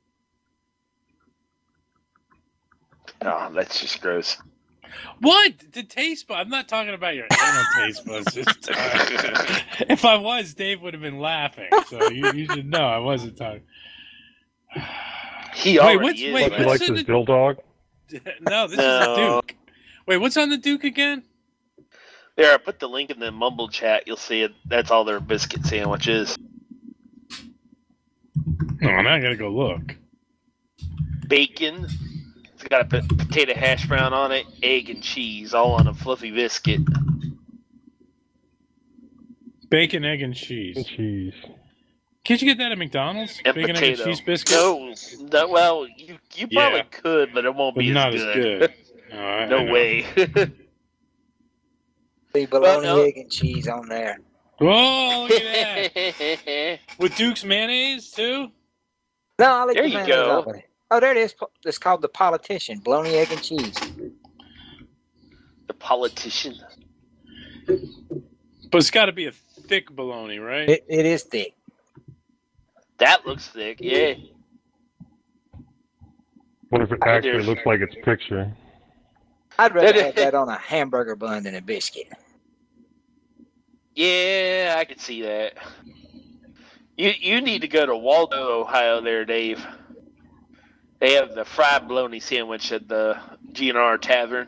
Oh, that's just gross. What? The taste bud? I'm not talking about your anal taste buds. If I was, Dave would have been laughing. So you should know I wasn't talking. He already what's is. He likes his dill dog? No, this is a Duke. Wait, what's on the Duke again? There, I put the link in the Mumble chat. You'll see it. That's all their biscuit sandwiches. Oh, now I gotta go look. Bacon. It's got a potato hash brown on it, egg and cheese, all on a fluffy biscuit. Bacon, egg, and cheese. Can't you get that at McDonald's? And Bacon, potato. egg, and cheese biscuit? No, well, you probably could, but it won't be not as as good. good. No, I know. way. the bologna, egg, and cheese on there. Whoa, look at that. With Duke's mayonnaise, too? No, I'll let There the you mayonnaise go. off of it. Oh, there it is. It's called the Politician. Bologna, egg, and cheese. The Politician. But it's got to be a thick bologna, right? It is thick. That looks thick, yeah. What if it actually looks like its picture? I'd rather have that on a hamburger bun than a biscuit. Yeah, I could see that. You need to go to Waldo, Ohio there, Dave. They have the fried bologna sandwich at the GNR Tavern.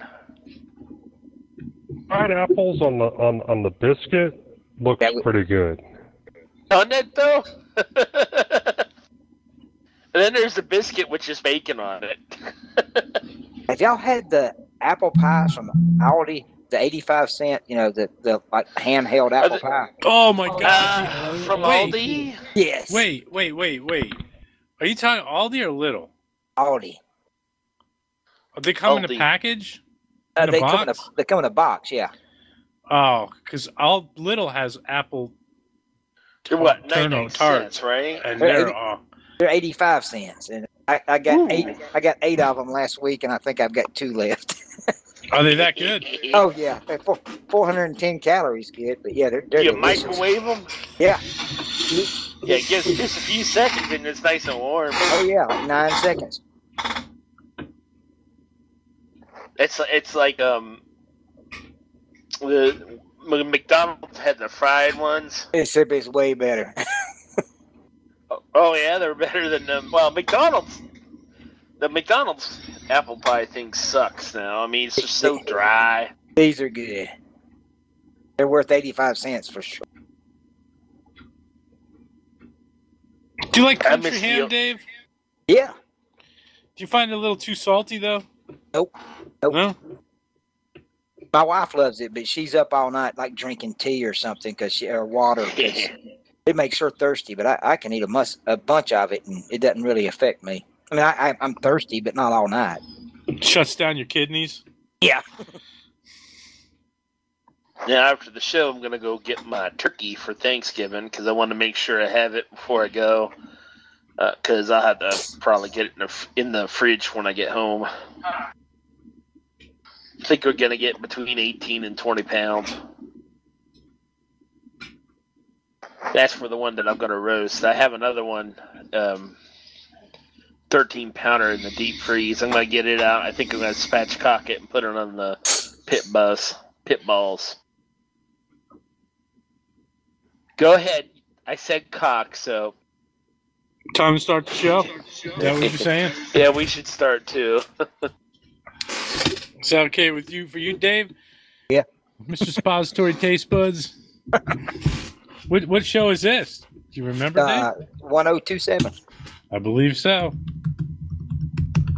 Fried apples on the biscuit looks pretty good. On that, though? And then there's the biscuit with just bacon on it. Have y'all had the apple pies from Aldi? The 85-cent, the like handheld apple pie. Oh my God! From Aldi? Yes. Wait. Are you talking Aldi or Lidl? Aldi. They come in Aldi. a package? In a They box? come in a box, yeah. Oh, because all Little has apple. They're what? Turno 99 tarts, cents, right? and They're 85 cents, and I got eight. I got 8 of them last week, and I think I've got 2 left. Are they that good? Oh yeah, they're 410 calories, good, but yeah, they're You delicious. microwave them? Yeah. Yeah, just a few seconds and it's nice and warm. Oh yeah, like 9 seconds. It's like the McDonald's had the fried ones. It's way better. Oh yeah, they're better than them. Well, McDonald's. The McDonald's apple pie thing sucks now. I mean, it's just so dry. These are good. They're worth 85 cents for sure. Do you like country ham, Dave? Yeah. Do you find it a little too salty, though? Nope. No? My wife loves it, but she's up all night like drinking tea or something or water. 'Cause it makes her thirsty, but I can eat a bunch of it, and it doesn't really affect me. I mean, I'm thirsty, but not all night. Shuts down your kidneys? Yeah. Now, after the show, I'm going to go get my turkey for Thanksgiving because I want to make sure I have it before I go. Because I'll have to probably get it in the fridge when I get home. I think we're going to get between 18 and 20 pounds. That's for the one that I'm going to roast. I have another one, 13-pounder in the deep freeze. I'm going to get it out. I think I'm going to spatchcock it and put it on the pit balls. Go ahead. I said cock, so. Time to start the show? Is that what you're saying? Yeah, we should start too. Is that okay with you? For you, Dave? Yeah. Mr. Suppository Taste Buds? What show is this? Do you remember, Dave? 1027. I believe so.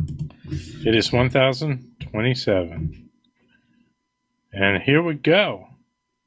It is 1027. And here we go.